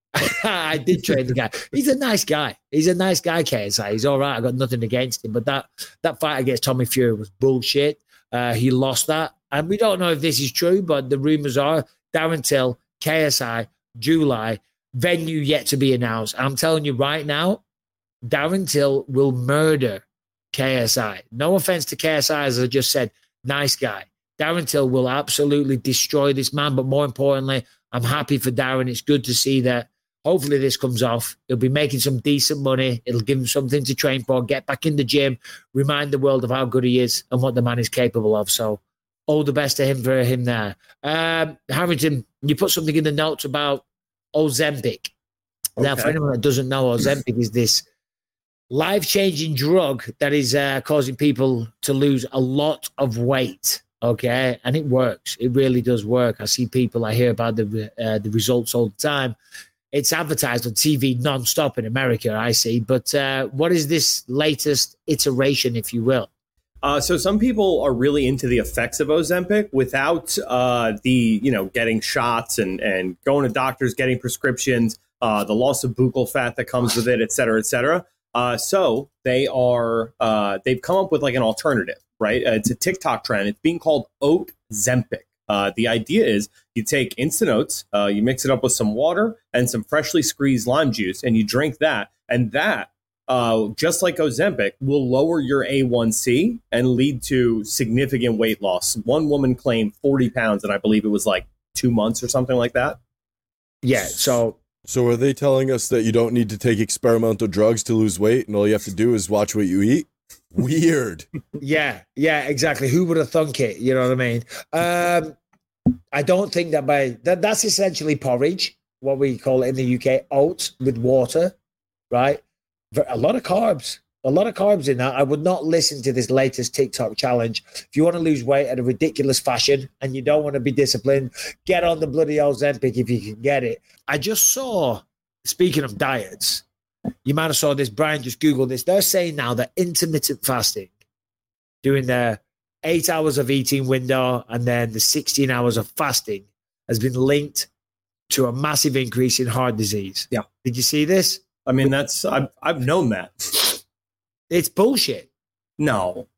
I did train the guy. He's a nice guy. He's a nice guy, K S I. He's all right. I got nothing against him. But that, that fight against Tommy Fury was bullshit. Uh, he lost that. And we don't know if this is true, but the rumors are Darren Till, K S I, July, venue yet to be announced. I'm telling you right now, Darren Till will murder K S I. No offense to K S I, as I just said, nice guy. Darren Till will absolutely destroy this man, but more importantly, I'm happy for Darren. It's good to see that hopefully this comes off. He'll be making some decent money. It'll give him something to train for, get back in the gym, remind the world of how good he is and what the man is capable of. So all the best to him for him there. Um, Harrington, you put something in the notes about Ozempic. Okay. Now, for anyone that doesn't know, Ozempic is this life-changing drug that is uh, causing people to lose a lot of weight. Okay, and it works. It really does work. I see people, I hear about the uh, the results all the time. It's advertised on T V non-stop in America, I see. But uh, what is this latest iteration, if you will? Uh, so some people are really into the effects of Ozempic without uh, the, you know, getting shots and, and going to doctors, getting prescriptions, uh, the loss of buccal fat that comes with it, et cetera, et cetera. Uh, so they are uh, they've come up with like an alternative, right? Uh, it's a TikTok trend. It's being called Oatzempic. Uh, the idea is you take instant oats, uh, you mix it up with some water and some freshly squeezed lime juice, and you drink that. And that, uh, just like Ozempic, will lower your A one C and lead to significant weight loss. One woman claimed forty pounds, and I believe it was like two months or something like that. Yeah, so... So are they telling us that you don't need to take experimental drugs to lose weight and all you have to do is watch what you eat? Weird. Yeah, yeah, exactly. Who would have thunk it? You know what I mean? Um, I don't think that by that that's essentially porridge, what we call it in the U K, oats with water, right? A lot of carbs, a lot of carbs in that. I would not listen to this latest TikTok challenge. If you want to lose weight at a ridiculous fashion and you don't want to be disciplined, get on the bloody Ozempic if you can get it. I just saw, speaking of diets, you might have saw this, Brian, just Google this. They're saying now that intermittent fasting, doing the eight hours of eating window and then the sixteen hours of fasting, has been linked to a massive increase in heart disease. Yeah. Did you see this? I mean, that's, I've, I've known that. It's bullshit. No.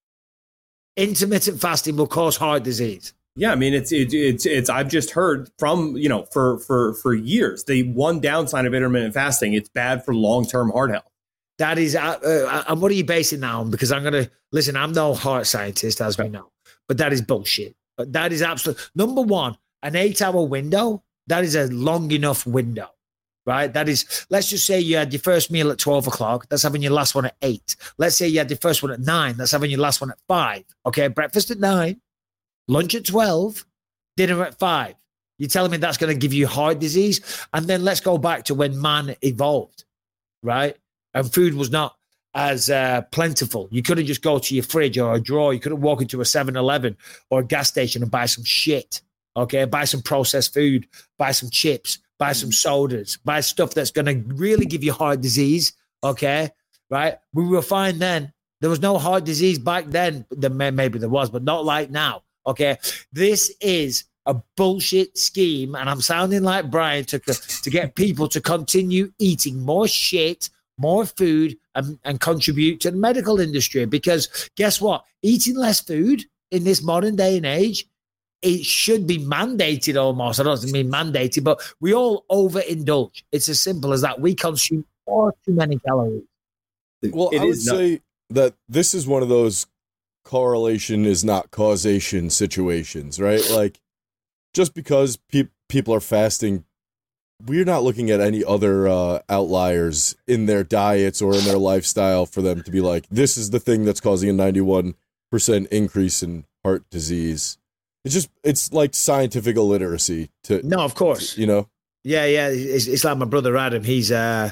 Intermittent fasting will cause heart disease. Yeah, I mean, it's it, it's it's. I've just heard from, you know, for for for years, the one downside of intermittent fasting, it's bad for long term heart health. That is, uh, uh, and what are you basing that on? Because I'm gonna listen. I'm no heart scientist, as we know, but that is bullshit. But that is absolute number one. An eight hour window. That is a long enough window, right? That is. Let's just say you had your first meal at twelve o'clock. That's having your last one at eight. Let's say you had your first one at nine. That's having your last one at five. Okay, breakfast at nine. Lunch at twelve, dinner at five. You're telling me that's going to give you heart disease? And then let's go back to when man evolved, right? And food was not as uh, plentiful. You couldn't just go to your fridge or a drawer. You couldn't walk into a seven eleven or a gas station and buy some shit, okay? Buy some processed food, buy some chips, buy some sodas, buy stuff that's going to really give you heart disease, okay? Right? We were fine then. There was no heart disease back then. Maybe there was, but not like now. Okay, this is a bullshit scheme, and I'm sounding like Brian to to get people to continue eating more shit, more food, and, and contribute to the medical industry. Because guess what? Eating less food in this modern day and age, it should be mandated almost. I don't mean mandated, but we all overindulge. It's as simple as that. We consume far too many calories. Well, it I would is not- say that this is one of those correlation is not causation situations, right? Like, just because pe- people are fasting, we're not looking at any other uh, outliers in their diets or in their lifestyle for them to be like, this is the thing that's causing a ninety-one percent increase in heart disease. It's just, it's like scientific illiteracy to, No, of course. you know? Yeah, yeah. It's, it's like my brother Adam. He's uh,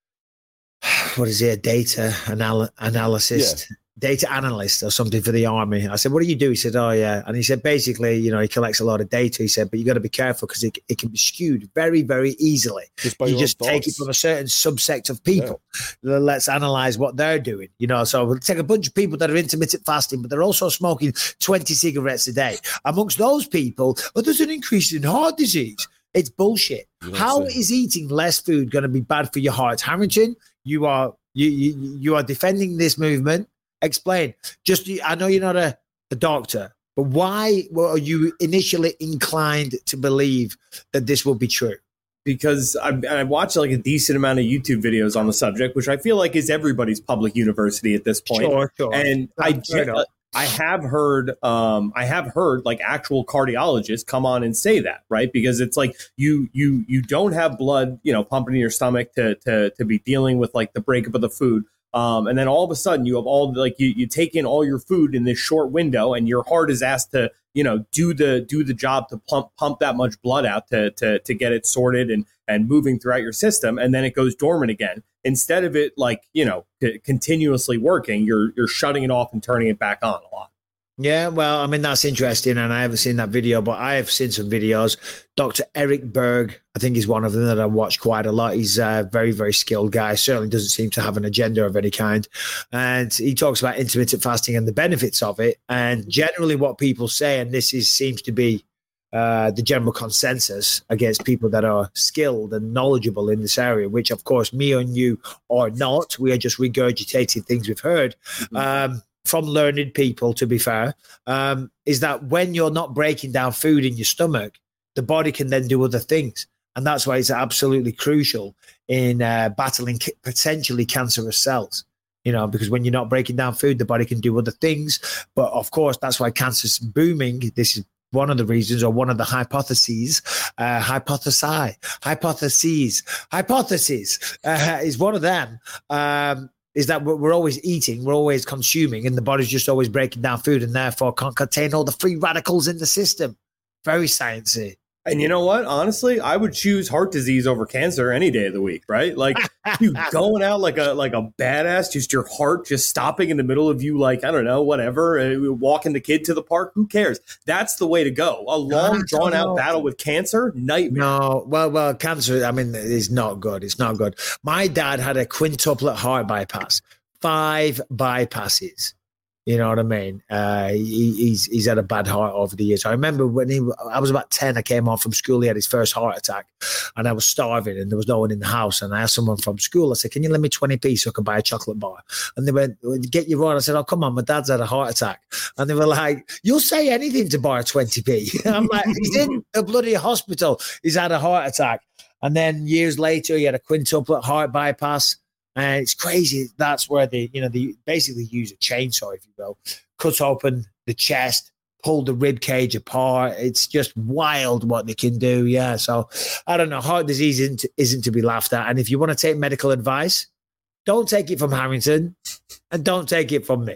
what is he? A data anal- analyst. Yeah. Data analyst or something for the army. I said, what do you do? He said, oh, yeah. And he said, basically, you know, he collects a lot of data. He said, but you got to be careful because it, it can be skewed very, very easily. Just by you your just own take it thoughts. from a certain subsect of people. Yeah. Let's analyze what they're doing. You know, so we'll take a bunch of people that are intermittent fasting, but they're also smoking twenty cigarettes a day. Amongst those people, well, there's an increase in heart disease. It's bullshit. How say. is eating less food going to be bad for your heart? Harrington, you are you you, you are defending this movement. Explain. Just, I know you're not a, a doctor, but why were you initially inclined to believe that this will be true? because I, I watch like a decent amount of YouTube videos on the subject, which I feel like is everybody's public university at this point. Sure, sure. And I, ge- I have heard, um, I have heard like actual cardiologists come on and say that, right? Because it's like you, you, you don't have blood, you know, pumping in your stomach to, to, to be dealing with like the breakup of the food. Um, and then all of a sudden you have all like you, you take in all your food in this short window, and your heart is asked to, you know, do the do the job to pump pump that much blood out to to to get it sorted and and moving throughout your system, and then it goes dormant again. Instead of it like, you know, c- continuously working, you're you're shutting it off and turning it back on a lot. Yeah, well, I mean, that's interesting, and I haven't seen that video, but I have seen some videos. Doctor Eric Berg, I think he's one of them that I watch quite a lot. He's a very, very skilled guy, certainly doesn't seem to have an agenda of any kind. And he talks about intermittent fasting and the benefits of it. And generally what people say, and this is seems to be uh, the general consensus against people that are skilled and knowledgeable in this area, which, of course, me and you are not. We are just regurgitating things we've heard. Mm-hmm. Um from learned people, to be fair, um, is that when you're not breaking down food in your stomach, the body can then do other things. And that's why it's absolutely crucial in uh, battling c- potentially cancerous cells, you know, because when you're not breaking down food, the body can do other things. But of course, that's why cancer's booming. This is one of the reasons, or one of the hypotheses, uh, hypothesi, hypotheses, hypotheses uh, is one of them. Um, is that we're always eating, we're always consuming, and the body's just always breaking down food and therefore can't contain all the free radicals in the system. Very sciencey. And you know what? Honestly, I would choose heart disease over cancer any day of the week, right? Like you going out like a like a badass, just your heart just stopping in the middle of you, like, I don't know, whatever, uh, walking the kid to the park. Who cares? That's the way to go. A long, drawn out battle with cancer, nightmare. No, well, well, cancer, I mean, is not good. It's not good. My dad had a quintuplet heart bypass, five bypasses. You know what I mean? Uh, he, he's he's had a bad heart over the years. I remember when he, I was about ten, I came home from school, he had his first heart attack, and I was starving, and there was no one in the house. And I asked someone from school, I said, can you lend me twenty p so I can buy a chocolate bar? And they went, get your on. I said, oh, come on, my dad's had a heart attack. And they were like, you'll say anything to borrow twenty p. I'm like, he's in a bloody hospital. He's had a heart attack. And then years later, he had a quintuplet heart bypass. And it's crazy. That's where they, you know, they basically use a chainsaw, if you will, cut open the chest, pull the rib cage apart. It's just wild what they can do. Yeah. So I don't know. Heart disease isn't, isn't to be laughed at. And if you want to take medical advice, don't take it from Harrington and don't take it from me.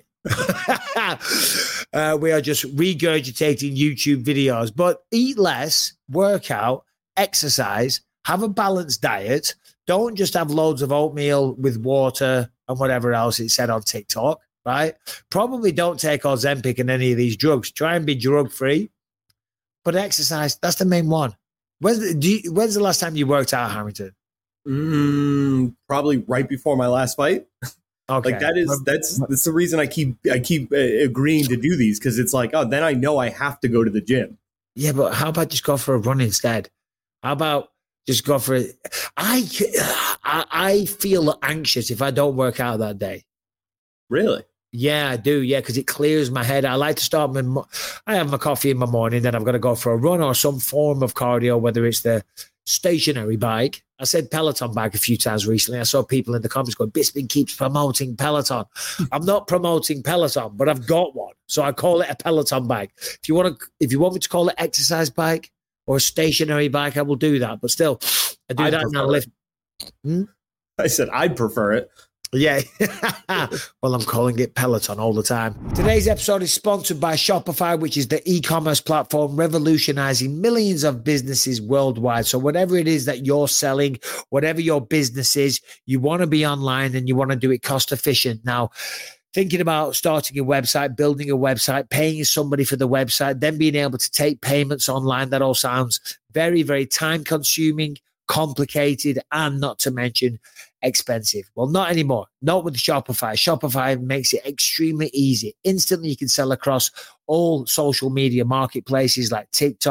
uh, we are just regurgitating YouTube videos, but eat less, work out, exercise, have a balanced diet. Don't just have loads of oatmeal with water and whatever else it said on TikTok, right? Probably don't take Ozempic and any of these drugs. Try and be drug-free. But exercise, that's the main one. When's the, do you, when's the last time you worked out, Harrington? Mm, probably right before my last fight. Okay. Like that is that's that's the reason I keep I keep uh, agreeing to do these, because it's like, oh, then I know I have to go to the gym. Yeah, but how about just go for a run instead? How about just go for it? I, I I feel anxious if I don't work out that day. Really? Yeah, I do. Yeah, because it clears my head. I like to start my. Mo- I have my coffee in the morning, then I've got to go for a run or some form of cardio, whether it's the stationary bike. I said Peloton bike a few times recently. I saw people in the comments going, Bisping keeps promoting Peloton. I'm not promoting Peloton, but I've got one, so I call it a Peloton bike. If you want to, if you want me to call it exercise bike or a stationary bike, I will do that. But still, I do I'd that and I lift. Hmm? I said I'd prefer it. Yeah. Well, I'm calling it Peloton all the time. Today's episode is sponsored by Shopify, which is the e-commerce platform revolutionizing millions of businesses worldwide. So whatever it is that you're selling, whatever your business is, you want to be online and you want to do it cost efficient. Now, thinking about starting a website, building a website, paying somebody for the website, then being able to take payments online, that all sounds very, very time consuming, complicated, and not to mention expensive. Well, not anymore. Not with Shopify. Shopify makes it extremely easy. Instantly, you can sell across all social media marketplaces like TikTok,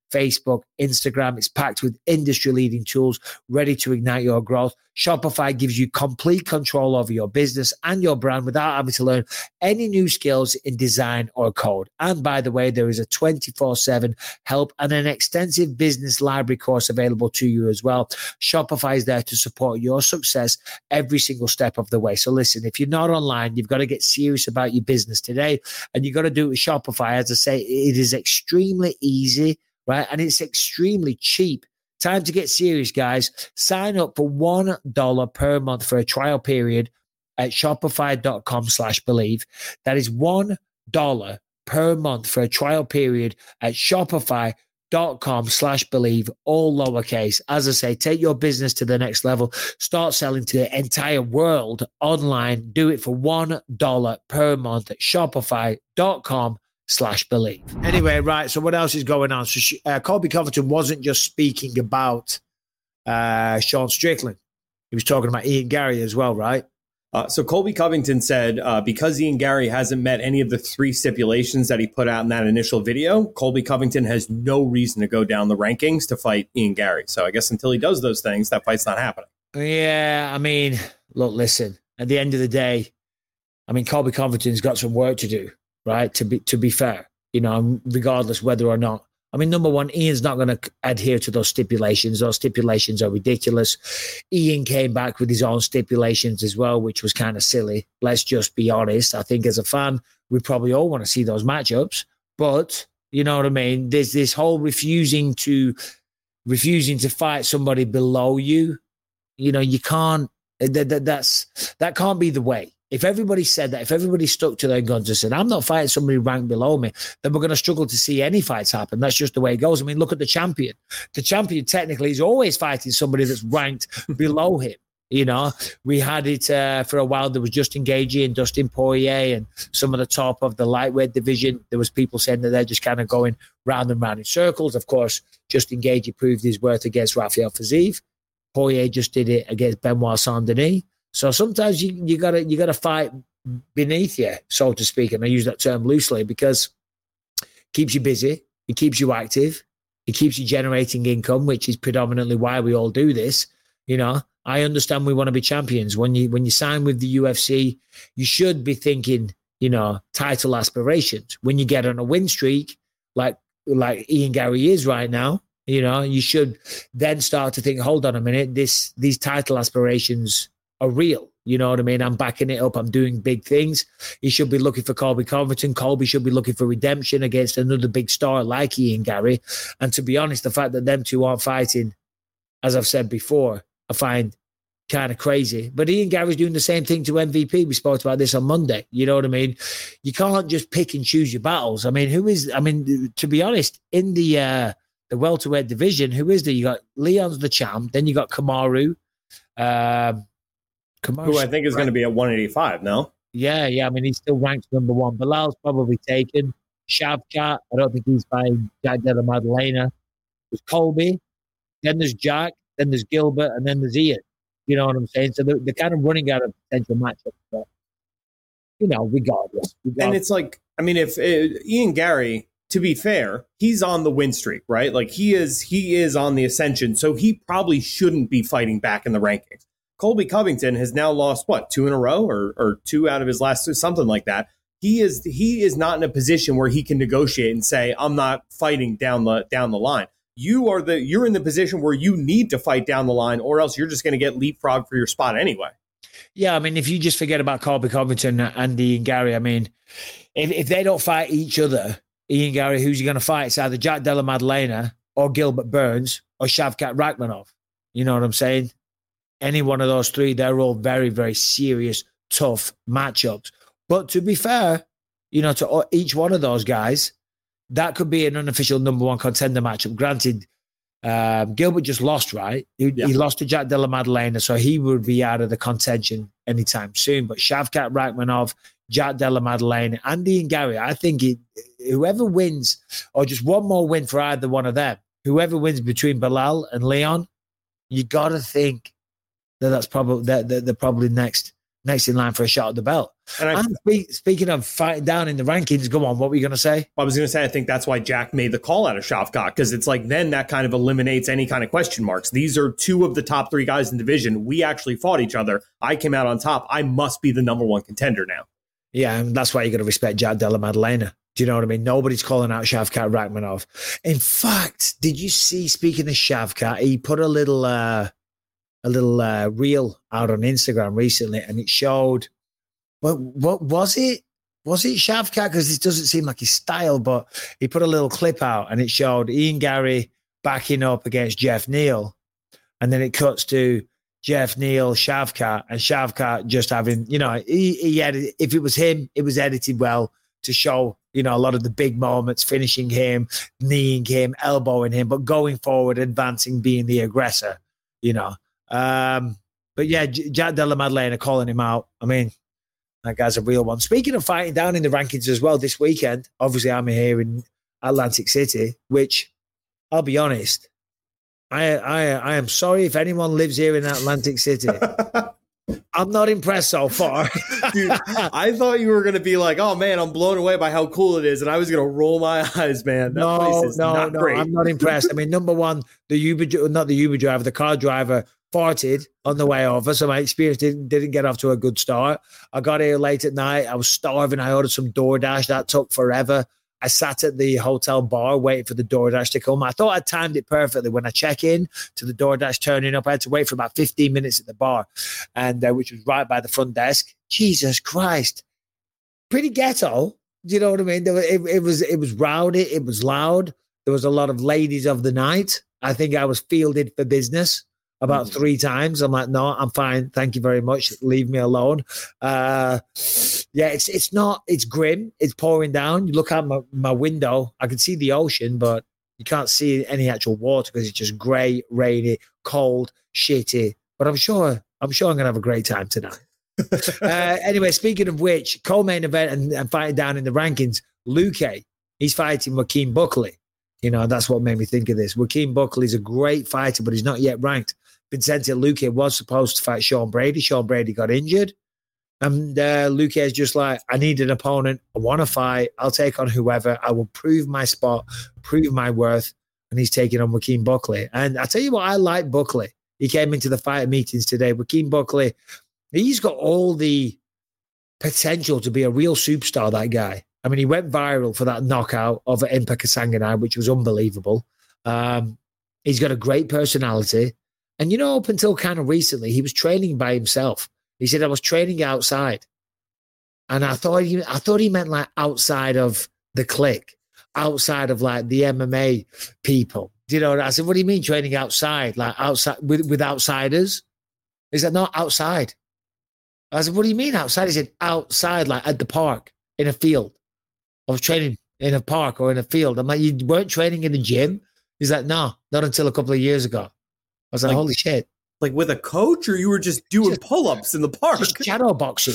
Facebook, Instagram. It's packed with industry-leading tools ready to ignite your growth. Shopify gives you complete control over your business and your brand without having to learn any new skills in design or code. And by the way, there is a twenty-four seven help and an extensive business library course available to you as well. Shopify is there to support your success every single step of the way. So listen, if you're not online, you've got to get serious about your business today, and you've got to do it with Shopify. As I say, it is extremely easy, right? And it's extremely cheap. Time to get serious, guys. Sign up for one dollar per month for a trial period at shopify.com slash believe. That is one dollar per month for a trial period at shopify.com slash believe, all lowercase. As I say, take your business to the next level. Start selling to the entire world online. Do it for one dollar per month at shopify.com slash believe. Anyway, right, so what else is going on? So uh, Colby Covington wasn't just speaking about uh, Sean Strickland. He was talking about Ian Garry as well, right? Uh, so Colby Covington said uh, because Ian Garry hasn't met any of the three stipulations that he put out in that initial video, Colby Covington has no reason to go down the rankings to fight Ian Garry. So I guess until he does those things, that fight's not happening. Yeah, I mean, look, listen, at the end of the day, I mean, Colby Covington's got some work to do. Right, to be to be fair, you know, regardless whether or not. I mean, number one, Ian's not going to adhere to those stipulations. Those stipulations are ridiculous. Ian came back with his own stipulations as well, which was kind of silly. Let's just be honest. I think as a fan, we probably all want to see those matchups. But you know what I mean? There's this whole refusing to refusing to fight somebody below you. You know, you can't. That, that that's that can't be the way. If everybody said that, if everybody stuck to their guns and said, I'm not fighting somebody ranked below me, then we're going to struggle to see any fights happen. That's just the way it goes. I mean, look at the champion. The champion technically is always fighting somebody that's ranked below him. You know, we had it uh, for a while. There was Justin Gaethje and Dustin Poirier and some of the top of the lightweight division. There was people saying that they're just kind of going round and round in circles. Of course, Justin Gaethje proved his worth against Rafael Fiziev. Poirier just did it against Benoit Saint-Denis. So sometimes you you gotta you gotta fight beneath you, so to speak, and I use that term loosely because it keeps you busy, it keeps you active, it keeps you generating income, which is predominantly why we all do this. You know, I understand we want to be champions. When you when you sign with the U F C, you should be thinking, you know, title aspirations. When you get on a win streak, like like Ian Garry is right now, you know, you should then start to think, hold on a minute, this these title aspirations are real. You know what I mean? I'm backing it up. I'm doing big things. He should be looking for Colby Covington. Colby should be looking for redemption against another big star like Ian Garry. And to be honest, the fact that them two aren't fighting, as I've said before, I find kind of crazy. But Ian Garry's doing the same thing to M V P. We spoke about this on Monday. You know what I mean? You can't just pick and choose your battles. I mean, who is, I mean, to be honest, in the uh, the welterweight division, who is there? You got Leon's the champ. Then you got Kamaru. Um, Who I think is going to be at one eighty-five, no? Yeah, yeah. I mean, he's still ranked number one. Bilal's probably taken. Shavkat, I don't think he's buying Jack Della Maddalena. There's Colby, then there's Jack, then there's Gilbert, and then there's Ian. You know what I'm saying? So they're, they're kind of running out of potential matchups. But, you know, regardless, regardless. And it's like, I mean, if uh, Ian Garry, to be fair, he's on the win streak, right? Like he is, he is on the ascension. So he probably shouldn't be fighting back in the rankings. Colby Covington has now lost, what, two in a row or or two out of his last two, something like that. He is he is not in a position where he can negotiate and say, I'm not fighting down the down the line. You are the you're in the position where you need to fight down the line, or else you're just going to get leapfrogged for your spot anyway. Yeah, I mean, if you just forget about Colby Covington and Ian Garry, I mean, if, if they don't fight each other, Ian Garry, who's he going to fight? It's either Jack Della Maddalena or Gilbert Burns or Shavkat Rakhmonov. You know what I'm saying? Any one of those three, they're all very, very serious, tough matchups. But to be fair, you know, to each one of those guys, that could be an unofficial number one contender matchup. Granted, um, Gilbert just lost, right? He, yeah. he lost to Jack Della Maddalena, so he would be out of the contention anytime soon. But Shavkat Rakhmonov, Jack Della Maddalena, and Ian Garry, I think it, whoever wins, or just one more win for either one of them, whoever wins between Belal and Leon, you got to think that that's probably that they're, they're probably next next in line for a shot at the belt. And, I, and speak, speaking of fighting down in the rankings, go on, what were you going to say? I was going to say, I think that's why Jack made the call out of Shavkat, because it's like then that kind of eliminates any kind of question marks. These are two of the top three guys in the division. We actually fought each other. I came out on top. I must be the number one contender now. Yeah, and that's why you got to respect Jack Della Maddalena. Do you know what I mean? Nobody's calling out Shavkat Rakhmonov. In fact, did you see, speaking of Shavkat, he put a little uh, a little uh, reel out on Instagram recently, and it showed, what, what was it? Was it Shavkat? Because it doesn't seem like his style, but he put a little clip out, and it showed Ian Gary backing up against Jeff Neal, and then it cuts to Jeff Neal, Shavkat, and Shavkat just having, you know, he, he edited, if it was him, it was edited well to show, you know, a lot of the big moments, finishing him, kneeing him, elbowing him, but going forward, advancing, being the aggressor, you know. Um, but yeah, J- Jack Della Maddalena calling him out. I mean, that guy's a real one. Speaking of fighting down in the rankings as well, this weekend, obviously I'm here in Atlantic City, which I'll be honest, I I I am sorry if anyone lives here in Atlantic City. I'm not impressed so far. Dude, I thought you were going to be like, oh, man, I'm blown away by how cool it is. And I was going to roll my eyes, man. That no, place is no, not no, great. I'm not impressed. I mean, number one, the Uber, not the Uber driver, the car driver farted on the way over. So my experience didn't, didn't get off to a good start. I got here late at night. I was starving. I ordered some DoorDash. That took forever. I sat at the hotel bar waiting for the DoorDash to come. I thought I timed it perfectly. When I check in to the DoorDash turning up, I had to wait for about fifteen minutes at the bar, and uh, which was right by the front desk. Jesus Christ. Pretty ghetto. Do you know what I mean? There was, it, it was it was rowdy. It was loud. There was a lot of ladies of the night. I think I was fielded for business about mm-hmm. three times. I'm like, no, I'm fine. Thank you very much. Leave me alone. Uh, yeah, it's it's not, it's grim. It's pouring down. You look out my, my window, I can see the ocean, but you can't see any actual water because it's just grey, rainy, cold, shitty. But I'm sure, I'm sure I'm going to have a great time tonight. uh, anyway, speaking of which, co-main event and, and fighting down in the rankings, Luque, he's fighting Joaquin Buckley. You know, that's what made me think of this. Joaquin Buckley's a great fighter, but he's not yet ranked. Vicente Luque was supposed to fight Sean Brady. Sean Brady got injured. And uh, Luque is just like, I need an opponent. I want to fight. I'll take on whoever. I will prove my spot, prove my worth. And he's taking on Joaquin Buckley. And I tell you what, I like Buckley. He came into the fighter meetings today. Joaquin Buckley, he's got all the potential to be a real superstar, that guy. I mean, he went viral for that knockout of Impa Kasanganay, which was unbelievable. Um, he's got a great personality. And, you know, up until kind of recently, he was training by himself. He said, I was training outside. And I thought he, I thought he meant like outside of the clique, outside of like the M M A people. Do you know? I said, what do you mean training outside? Like outside with, with outsiders? He said, no, outside. I said, what do you mean outside? He said, outside, like at the park, in a field. I was training in a park or in a field. I'm like, you weren't training in the gym? He's like, no, not until a couple of years ago. I was like, like holy shit. Like with a coach, or you were just doing just, pull-ups in the park? Just shadow boxing.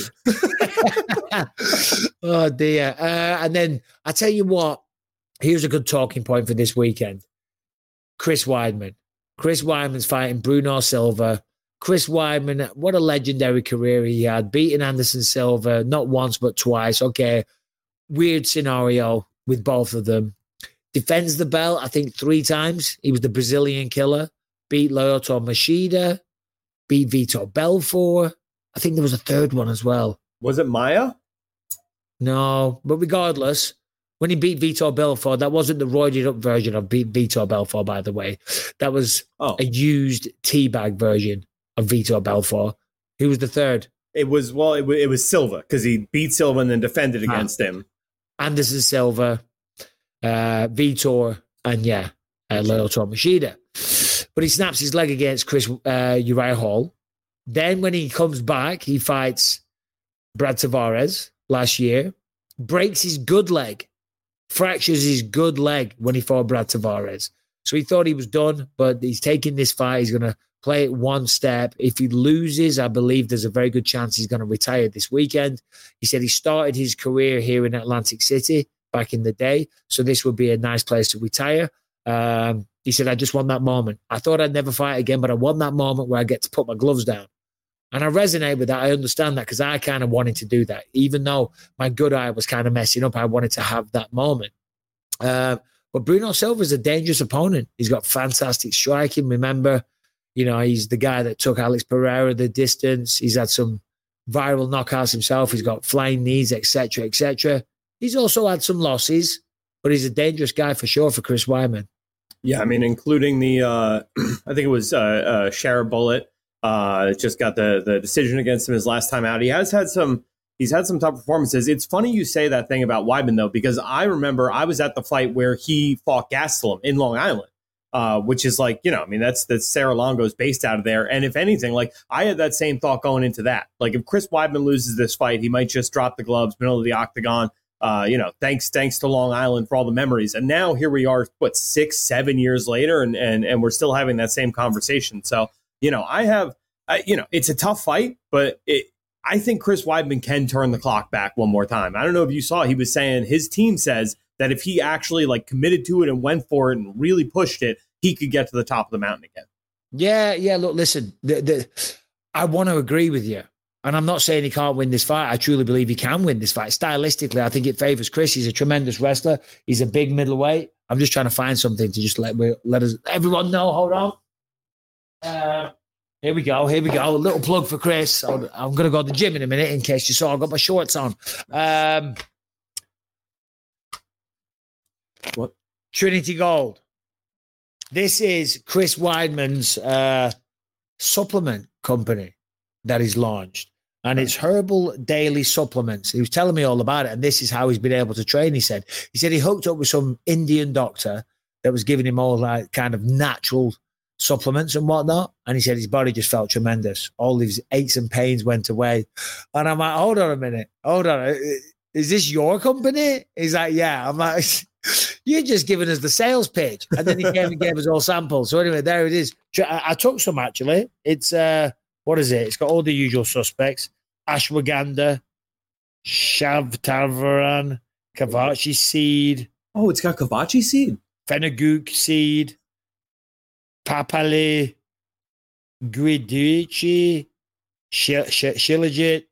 Oh, dear. Uh, and then I tell you what, here's a good talking point for this weekend. Chris Weidman. Chris Weidman's fighting Bruno Silva. Chris Weidman, what a legendary career he had. Beating Anderson Silva, not once but twice. Okay, weird scenario with both of them. Defends the belt, I think, three times. He was the Brazilian killer. Beat Lyoto Machida, beat Vitor Belfort. I think there was a third one as well. Was it Maya? No, but regardless, when he beat Vitor Belfort, that wasn't the roided up version of Vitor Belfort, by the way. That was oh. a used teabag version of Vitor Belfort. Who was the third? It was, well, it, it was Silva, because he beat Silva and then defended against ah. him. Anderson Silva, uh, Vitor, and yeah, uh, Lyoto Machida. But he snaps his leg against Chris uh, Uriah Hall. Then when he comes back, he fights Brad Tavares last year, breaks his good leg, fractures his good leg when he fought Brad Tavares. So he thought he was done, but he's taking this fight. He's going to play it one step. If he loses, I believe there's a very good chance he's going to retire this weekend. He said he started his career here in Atlantic City back in the day, so this would be a nice place to retire. Um, he said, I just want that moment. I thought I'd never fight again, but I want that moment where I get to put my gloves down. And I resonate with that. I understand that because I kind of wanted to do that. Even though my good eye was kind of messing up, I wanted to have that moment. Uh, but Bruno Silva is a dangerous opponent. He's got fantastic striking. Remember, you know, he's the guy that took Alex Pereira the distance. He's had some viral knockouts himself. He's got flying knees, et cetera, et cetera. He's also had some losses, but he's a dangerous guy for sure for Chris Weidman. Yeah, I mean, including the, uh, I think it was uh, uh, Shara Bullet. Uh, just got the the decision against him his last time out. He has had some, he's had some tough performances. It's funny you say that thing about Weidman, though, because I remember I was at the fight where he fought Gastelum in Long Island, uh, which is like, you know, I mean, that's, that's Sarah Longo's based out of there. And if anything, like I had that same thought going into that. Like if Chris Weidman loses this fight, he might just drop the gloves, middle of the octagon. Uh, you know, thanks, thanks to Long Island for all the memories. And now here we are, what, six, seven years later, and and and we're still having that same conversation. So, you know, I have, uh, you know, it's a tough fight, but it, I think Chris Weidman can turn the clock back one more time. I don't know if you saw, he was saying his team says that if he actually like committed to it and went for it and really pushed it, he could get to the top of the mountain again. Yeah, yeah. Look, listen, the, the, I want to agree with you. And I'm not saying he can't win this fight. I truly believe he can win this fight. Stylistically, I think it favors Chris. He's a tremendous wrestler. He's a big middleweight. I'm just trying to find something to just let let us everyone know. Hold on. Uh, here we go. Here we go. A little plug for Chris. I'm, I'm going to go to the gym in a minute in case you saw. I've got my shorts on. Um, what? Trinity Gold. This is Chris Weidman's uh, supplement company that he's launched. And it's Herbal Daily Supplements. He was telling me all about it, and this is how he's been able to train, he said. He said he hooked up with some Indian doctor that was giving him all like kind of natural supplements and whatnot, and he said his body just felt tremendous. All these aches and pains went away. And I'm like, hold on a minute. Hold on. Is this your company? He's like, yeah. I'm like, you're just giving us the sales pitch. And then he came and gave us all samples. So anyway, there it is. I, I took some, actually. It's... uh What is it? It's got all the usual suspects. Ashwagandha, Shavtavaran, Kavachi seed. Oh, it's got Kavachi seed. Fenugreek seed. Papali, Guidici, Shilajit,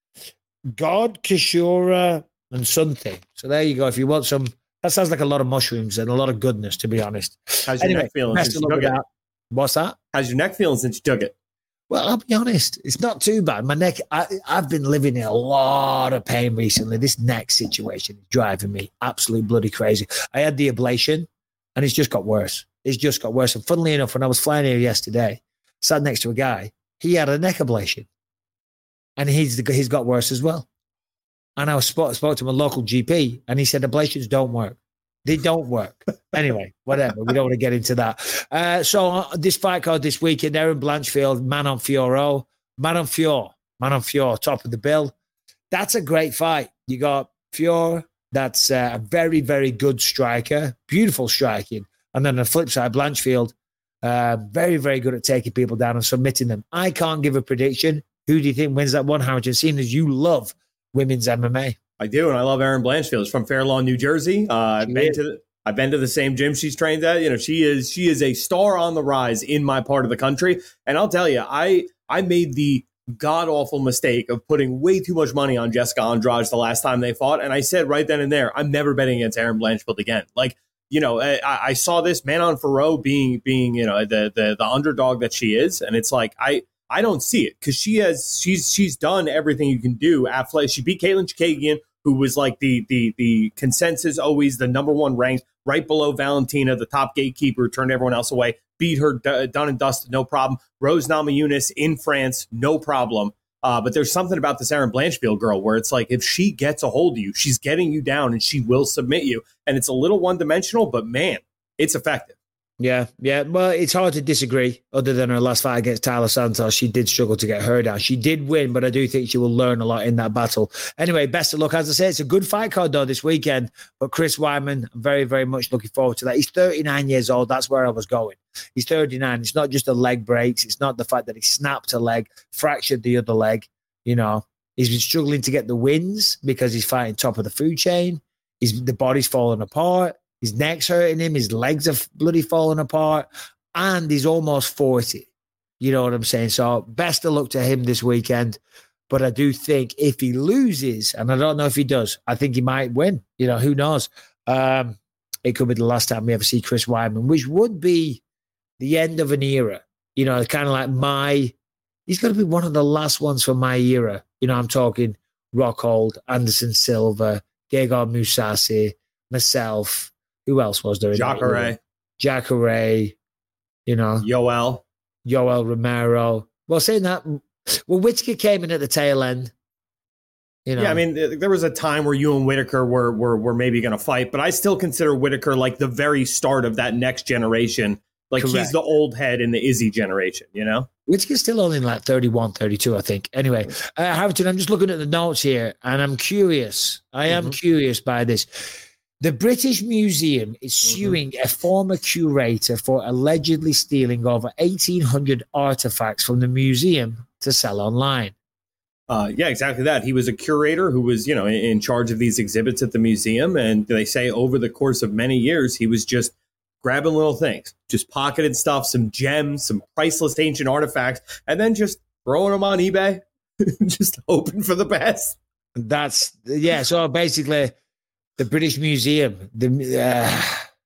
God, Kishura, and something. So there you go. If you want some, that sounds like a lot of mushrooms and a lot of goodness, to be honest. How's your anyway, neck feeling since you took it? What's that? How's your neck feeling since you took it? Well, I'll be honest, it's not too bad. My neck, I, I've been living in a lot of pain recently. This neck situation is driving me absolutely bloody crazy. I had the ablation, and it's just got worse. It's just got worse. And funnily enough, when I was flying here yesterday, sat next to a guy, he had a neck ablation, and he's he's got worse as well. And I was spoke, spoke to my local G P, and he said ablations don't work. They don't work. Anyway, whatever. We don't want to get into that. Uh, so uh, this fight card this weekend, Erin Blanchfield, Manon Fiorot. Manon Fior. Manon Fior, top of the bill. That's a great fight. You got Fior, that's uh, a very, very good striker. Beautiful striking. And then on the flip side, Blanchfield, uh, very, very good at taking people down and submitting them. I can't give a prediction. Who do you think wins that one, Harrington, seeing as you love women's M M A? I do, and I love Erin Blanchfield. She's from Fair Lawn, New Jersey. Uh, I've been to the, I've been to the same gym she's trained at. You know, she is she is a star on the rise in my part of the country. And I'll tell you, I I made the god awful mistake of putting way too much money on Jessica Andrade the last time they fought. And I said right then and there, I'm never betting against Erin Blanchfield again. Like, you know, I, I saw this Manon Fiorot being being you know the the the underdog that she is, and it's like I. I don't see it because she has she's she's done everything you can do. Athletic, she beat Caitlin Chikagian, who was like the the the consensus always the number one ranked, right below Valentina, the top gatekeeper, turned everyone else away. Beat her d- done and dusted, no problem. Rose Namajunas in France, no problem. Uh, but there's something about this Erin Blanchfield girl where it's like if she gets a hold of you, she's getting you down and she will submit you. And it's a little one dimensional, but man, it's effective. Yeah, yeah. Well, it's hard to disagree. Other than her last fight against Tyler Santos, she did struggle to get her down. She did win, but I do think she will learn a lot in that battle. Anyway, best of luck. As I say, it's a good fight card, though, this weekend. But Chris Weidman, I'm very, very much looking forward to that. He's thirty-nine years old. That's where I was going. He's thirty-nine. It's not just the leg breaks. It's not the fact that he snapped a leg, fractured the other leg. You know, he's been struggling to get the wins because he's fighting top of the food chain. He's, the body's falling apart. His neck's hurting him. His legs are bloody falling apart. And he's almost forty. You know what I'm saying? So best of luck to him this weekend. But I do think if he loses, and I don't know if he does, I think he might win. You know, who knows? Um, it could be the last time we ever see Chris Weidman, which would be the end of an era. You know, kind of like my, he's going to be one of the last ones from my era. You know, I'm talking Rockhold, Anderson Silva, Gegard Mousasi, myself. Who else was there? Jacare. Jacare, you know. Yoel. Yoel Romero. Well, saying that, well, Whittaker came in at the tail end. You know. Yeah, I mean, there was a time where you and Whittaker were were, were maybe going to fight, but I still consider Whittaker like the very start of that next generation. Like Correct. He's the old head in the Izzy generation, you know? Whittaker's still only like thirty-one, thirty-two, I think. Anyway, uh, Harrington, I'm just looking at the notes here, and I'm curious. I am mm-hmm. curious by this. The British Museum is suing mm-hmm. a former curator for allegedly stealing over eighteen hundred artifacts from the museum to sell online. Uh, yeah, exactly that. He was a curator who was, you know, in, in charge of these exhibits at the museum. And they say over the course of many years, he was just grabbing little things, just pocketing stuff, some gems, some priceless ancient artifacts, and then just throwing them on eBay, just hoping for the best. That's, yeah. So basically, the British Museum, the uh,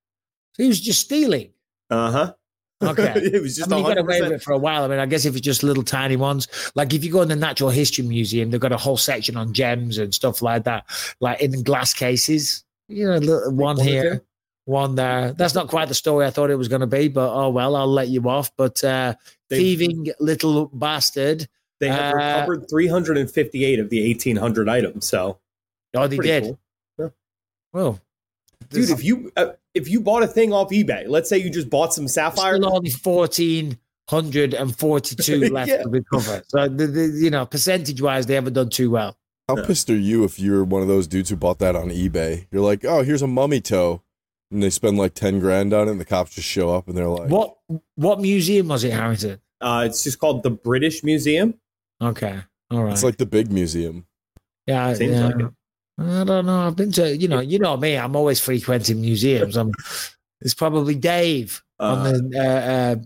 he was just stealing. Uh-huh. Okay. It was just I mean, you got away with it for a while. I mean, I guess if it's just little tiny ones, like if you go in the Natural History Museum, they've got a whole section on gems and stuff like that, like in glass cases. You know, little, one here, one there. That's not quite the story I thought it was going to be, but oh well, I'll let you off. But uh, thieving little bastard. They have uh, recovered three hundred fifty-eight of the eighteen hundred items. So, oh, they did. Cool. Yeah. Well, dude, if you uh, if you bought a thing off eBay, let's say you just bought some sapphire, still only fourteen hundred forty-two left yeah. to recover. So, the, the, you know, percentage wise, they haven't done too well. How yeah. pissed are you if you're one of those dudes who bought that on eBay? You're like, oh, here's a mummy toe, and they spend like ten grand on it, and the cops just show up and they're like, what What museum was it, Harrington? Uh, it's just called the British Museum. Okay, all right. It's like the big museum. Yeah, seems yeah. like it. I don't know. I've been to, you know, you know me. I'm always frequenting museums. I'm. It's probably Dave uh, on the uh, uh,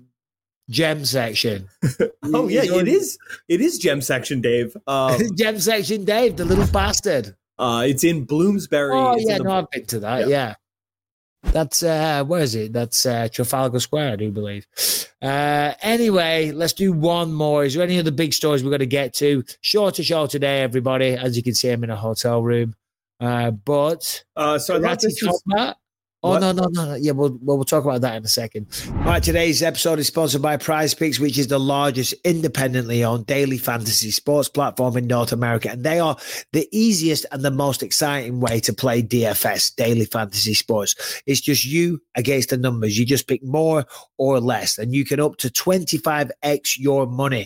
gem section. Oh yeah, it is. It is gem section, Dave. Um, gem section, Dave, the little bastard. Uh, it's in Bloomsbury. Oh it's yeah, the, no, I've been to that. Yeah. yeah. That's uh, where is it? That's uh, Trafalgar Square, I do believe. Uh, anyway, let's do one more. Is there any other big stories we've got to get to? Shorter show today, everybody. As you can see, I'm in a hotel room. Uh, but uh, so I thought this was, Oh, what? no, no, no, no. Yeah, we'll, we'll, we'll talk about that in a second. All right, today's episode is sponsored by Prize Picks, which is the largest independently owned daily fantasy sports platform in North America. And they are the easiest and the most exciting way to play D F S, daily fantasy sports. It's just you against the numbers. You just pick more or less, and you can up to twenty-five x your money.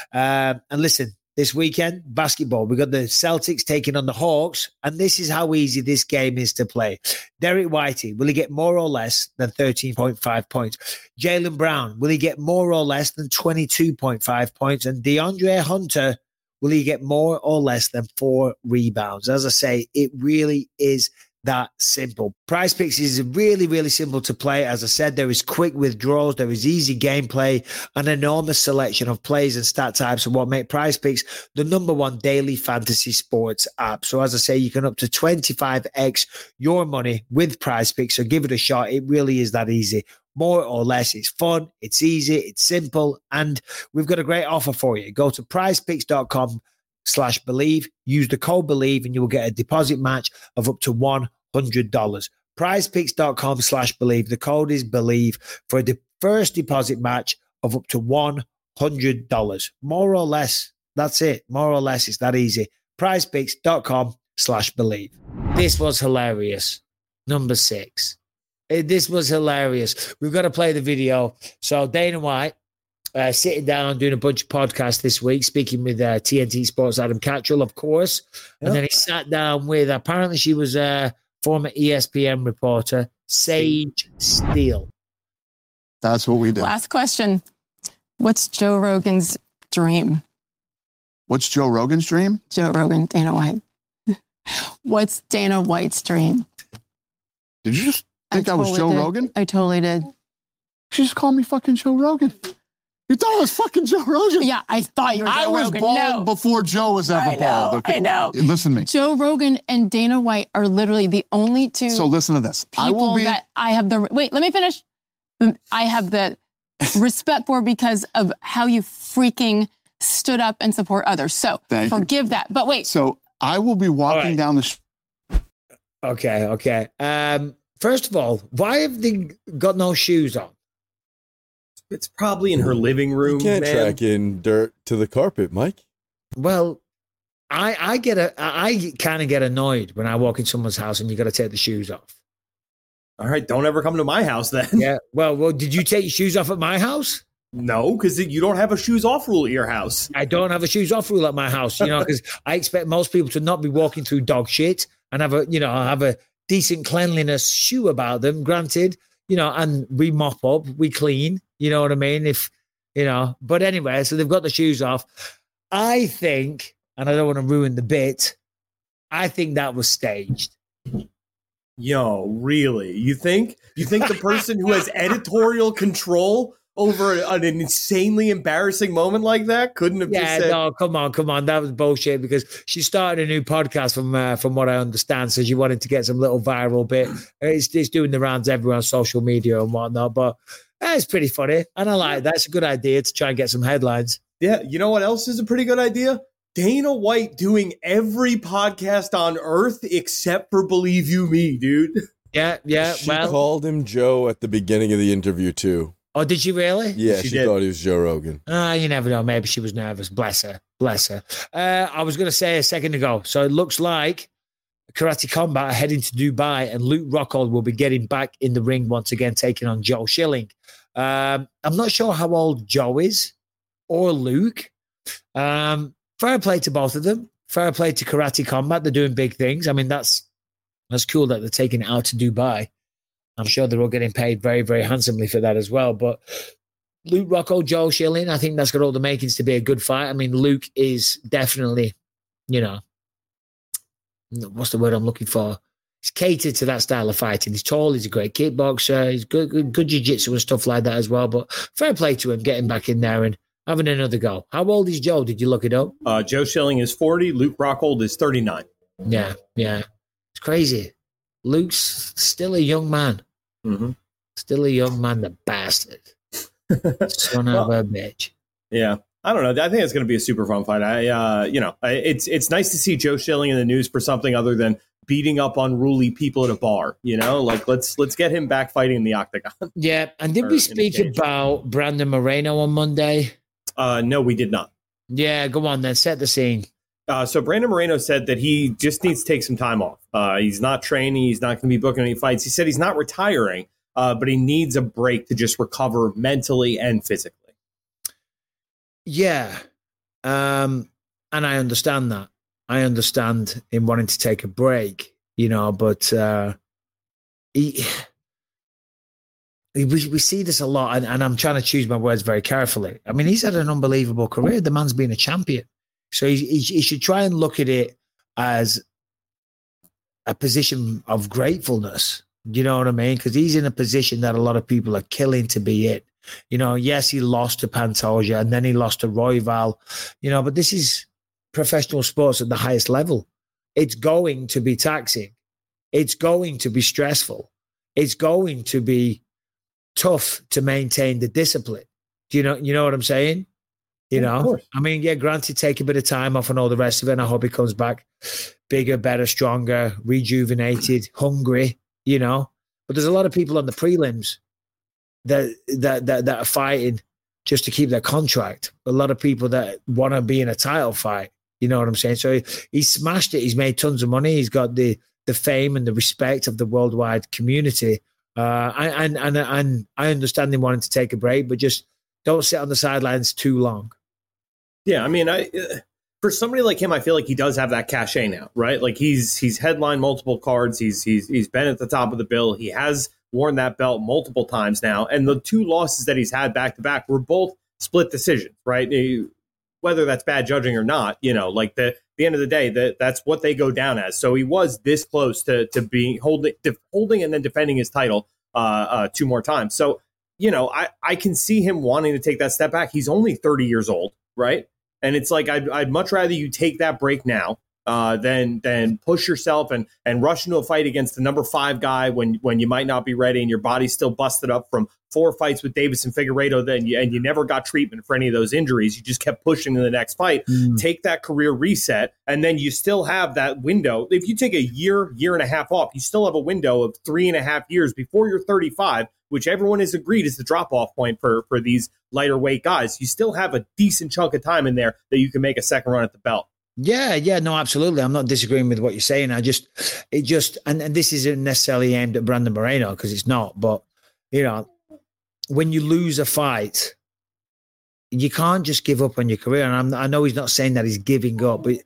Um, and listen, this weekend, basketball, we got the Celtics taking on the Hawks, and this is how easy this game is to play. Derek Whitey, will he get more or less than thirteen point five points? Jaylen Brown, will he get more or less than twenty-two point five points? And DeAndre Hunter, will he get more or less than four rebounds? As I say, it really is that simple. Prize Picks is really, really simple to play. As I said, there is quick withdrawals, there is easy gameplay, an enormous selection of plays and stat types, and what make Prize Picks the number one daily fantasy sports app. So as I say, you can up to twenty-five x your money with Prize Picks. So give it a shot. It really is that easy. More or less, it's fun, it's easy, it's simple, and we've got a great offer for you. Go to prizepicks.com slash believe, use the code believe, and you will get a deposit match of up to one hundred dollars. prizepicks.com slash believe. The code is believe for the first deposit match of up to one hundred dollars. More or less, that's it. More or less, it's that easy. prizepicks.com slash believe. This was hilarious. Number six. This was hilarious. We've got to play the video. So Dana White, Uh, sitting down doing a bunch of podcasts this week, speaking with uh, T N T Sports Adam Cattrall, of course. Yep. And then he sat down with, apparently she was a former E S P N reporter, Sage Steele. That's what we did. Last question. What's Joe Rogan's dream? What's Joe Rogan's dream? Joe Rogan, Dana White. What's Dana White's dream? Did you just think I that was totally Joe did. Rogan? I totally did. She just called me fucking Joe Rogan. You thought it was fucking Joe Rogan? Yeah, I thought you were Joe I was Rogan. bald No. before Joe was ever I know, bald. Okay? I know. Listen to me. Joe Rogan and Dana White are literally the only two So listen to this. people I will be. that I have the wait. Let me finish. I have the respect for because of how you freaking stood up and support others. So Thank you. forgive that. But wait. So I will be walking right. down the. Sh- Okay, okay. Um, first of all, why have they got no shoes on? It's probably in her living room. You can't man. track in dirt to the carpet, Mike. Well, I I get a I kind of get annoyed when I walk in someone's house and you got to take the shoes off. All right, don't ever come to my house then. Yeah. Well, well, did you take your shoes off at my house? No, because you don't have a shoes off rule at your house. I don't have a shoes off rule at my house, you know, because I expect most people to not be walking through dog shit and have a, you know, have a decent cleanliness shoe about them. Granted, you know, and we mop up, we clean, you know what I mean? If, you know, but anyway, so they've got the shoes off. I think, and I don't want to ruin the bit, I think that was staged. Yo, really? You think? You think the person who has editorial control over an insanely embarrassing moment like that couldn't have Yeah, just said, no, come on, come on. That was bullshit because she started a new podcast from uh, from what I understand. So she wanted to get some little viral bit. It's, it's doing the rounds everywhere on social media and whatnot. But uh, it's pretty funny. And I like that. It's a good idea to try and get some headlines. yeah, you know what else is a pretty good idea? Dana White doing every podcast on earth except for Believe You Me, dude. Yeah, yeah. She well, called him Joe at the beginning of the interview, too. oh, did she really? Yeah, She she, did. thought he was Joe Rogan. Ah, you never know. Maybe she was nervous. Bless her. Bless her. Uh, I was going to say a second ago. So it looks like Karate Combat are heading to Dubai and Luke Rockhold will be getting back in the ring once again, taking on Joe Schilling. Um, I'm not sure how old Joe is or Luke. Um, fair play to both of them. Fair play to Karate Combat. They're doing big things. I mean, that's that's cool that they're taking it out to Dubai. I'm sure they're all getting paid very, very handsomely for that as well. But Luke Rockhold, Joe Schilling, I think that's got all the makings to be a good fight. I mean, Luke is definitely, you know, what's the word I'm looking for? He's catered to that style of fighting. He's tall. He's a great kickboxer. He's good, good, good jiu-jitsu and stuff like that as well. But fair play to him getting back in there and having another go. How old is Joe? Did you look it up? Uh, Joe Schilling is forty. Luke Rockhold is thirty-nine. Yeah, yeah. It's crazy. Luke's still a young man. Mm-hmm. Still a young man, the bastard. Son of a bitch. Yeah. I don't know. I think it's going to be a super fun fight. I, uh, you know, I, it's it's nice to see Joe Schilling in the news for something other than beating up unruly people at a bar. You know, like let's let's get him back fighting in the octagon. Yeah. And did Or we in the speak cage. about Brandon Moreno on Monday? Uh, no, we did not. Yeah, go on then. Set the scene. Uh, so Brandon Moreno said that he just needs to take some time off. Uh, he's not training. He's not going to be booking any fights. He said he's not retiring, uh, but he needs a break to just recover mentally and physically. Yeah. Um, and I understand that. I understand him wanting to take a break, you know, but uh, he, we, we see this a lot, and, and I'm trying to choose my words very carefully. I mean, he's had an unbelievable career. The man's been a champion. So he, he, he should try and look at it as a position of gratefulness. You know what I mean? Because he's in a position that a lot of people are killing to be in. You know, yes, he lost to Pantoja and then he lost to Royval, you know, but this is professional sports at the highest level. It's going to be taxing. It's going to be stressful. It's going to be tough to maintain the discipline. Do you know, you know what I'm saying? You Yeah, know, I mean, yeah, granted, take a bit of time off and all the rest of it. And I hope he comes back bigger, better, stronger, rejuvenated, hungry, you know, but there's a lot of people on the prelims that, that, that, that are fighting just to keep their contract. A lot of people that want to be in a title fight, you know what I'm saying? So he, he smashed it. He's made tons of money. He's got the, the fame and the respect of the worldwide community. Uh, and, and, and I understand him wanting to take a break, but just don't sit on the sidelines too long. Yeah, I mean, I uh, for somebody like him, I feel like he does have that cachet now, right? Like he's he's headlined multiple cards. He's he's he's been at the top of the bill. He has worn that belt multiple times now, and the two losses that he's had back to back were both split decisions, right? He, whether that's bad judging or not, you know, like the the end of the day, that that's what they go down as. So he was this close to to being holding to holding and then defending his title uh, uh, two more times. So you know, I, I can see him wanting to take that step back. He's only thirty years old, right? And it's like, I'd, I'd much rather you take that break now uh, than than push yourself and and rush into a fight against the number five guy when when you might not be ready and your body's still busted up from four fights with Davis and Figueiredo, then you, and you never got treatment for any of those injuries. You just kept pushing to the next fight. Mm. Take that career reset, and then you still have that window. If you take a year, year and a half off, you still have a window of three and a half years before you're thirty-five, which everyone has agreed is the drop-off point for, for these lighter weight guys. You still have a decent chunk of time in there that you can make a second run at the belt. Yeah, yeah, no, absolutely. I'm not disagreeing with what you're saying. I just, it just, and, and this isn't necessarily aimed at Brandon Moreno because it's not, but, you know, when you lose a fight, you can't just give up on your career. And I'm, I know he's not saying that he's giving up, but,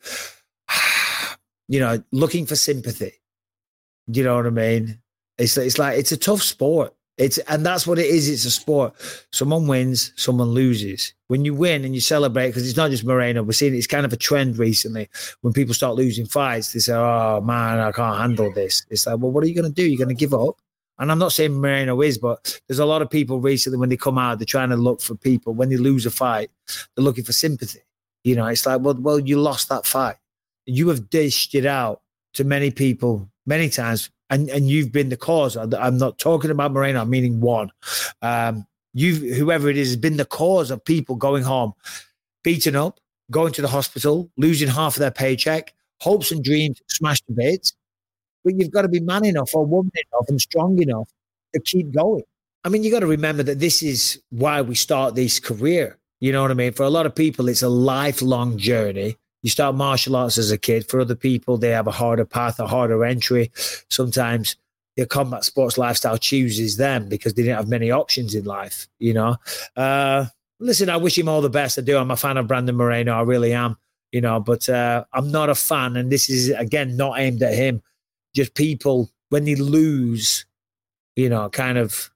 you know, looking for sympathy. You know what I mean? It's, it's like, it's a tough sport. It's and that's what it is. It's a sport. Someone wins, someone loses. When you win and you celebrate, because it's not just Moreno. We're seeing it's kind of a trend recently. When people start losing fights, they say, "Oh man, I can't handle this." It's like, well, what are you going to do? You're going to give up? And I'm not saying Moreno is, but there's a lot of people recently when they come out, they're trying to look for people. When they lose a fight, they're looking for sympathy. You know, it's like, well, well, you lost that fight. You have dished it out to many people many times. And and you've been the cause. I'm not talking about Moreno, I'm meaning one. Um, you've whoever it is has been the cause of people going home, beaten up, going to the hospital, losing half of their paycheck, hopes and dreams smashed to bits. But you've got to be man enough or woman enough and strong enough to keep going. I mean, you got to remember that this is why we start this career. You know what I mean? For a lot of people, it's a lifelong journey. You start martial arts as a kid. For other people, they have a harder path, a harder entry. Sometimes their combat sports lifestyle chooses them because they didn't have many options in life, you know. Uh, listen, I wish him all the best. I do. I'm a fan of Brandon Moreno. I really am, you know, but uh, I'm not a fan. And this is, again, not aimed at him. Just people, when they lose, you know, kind of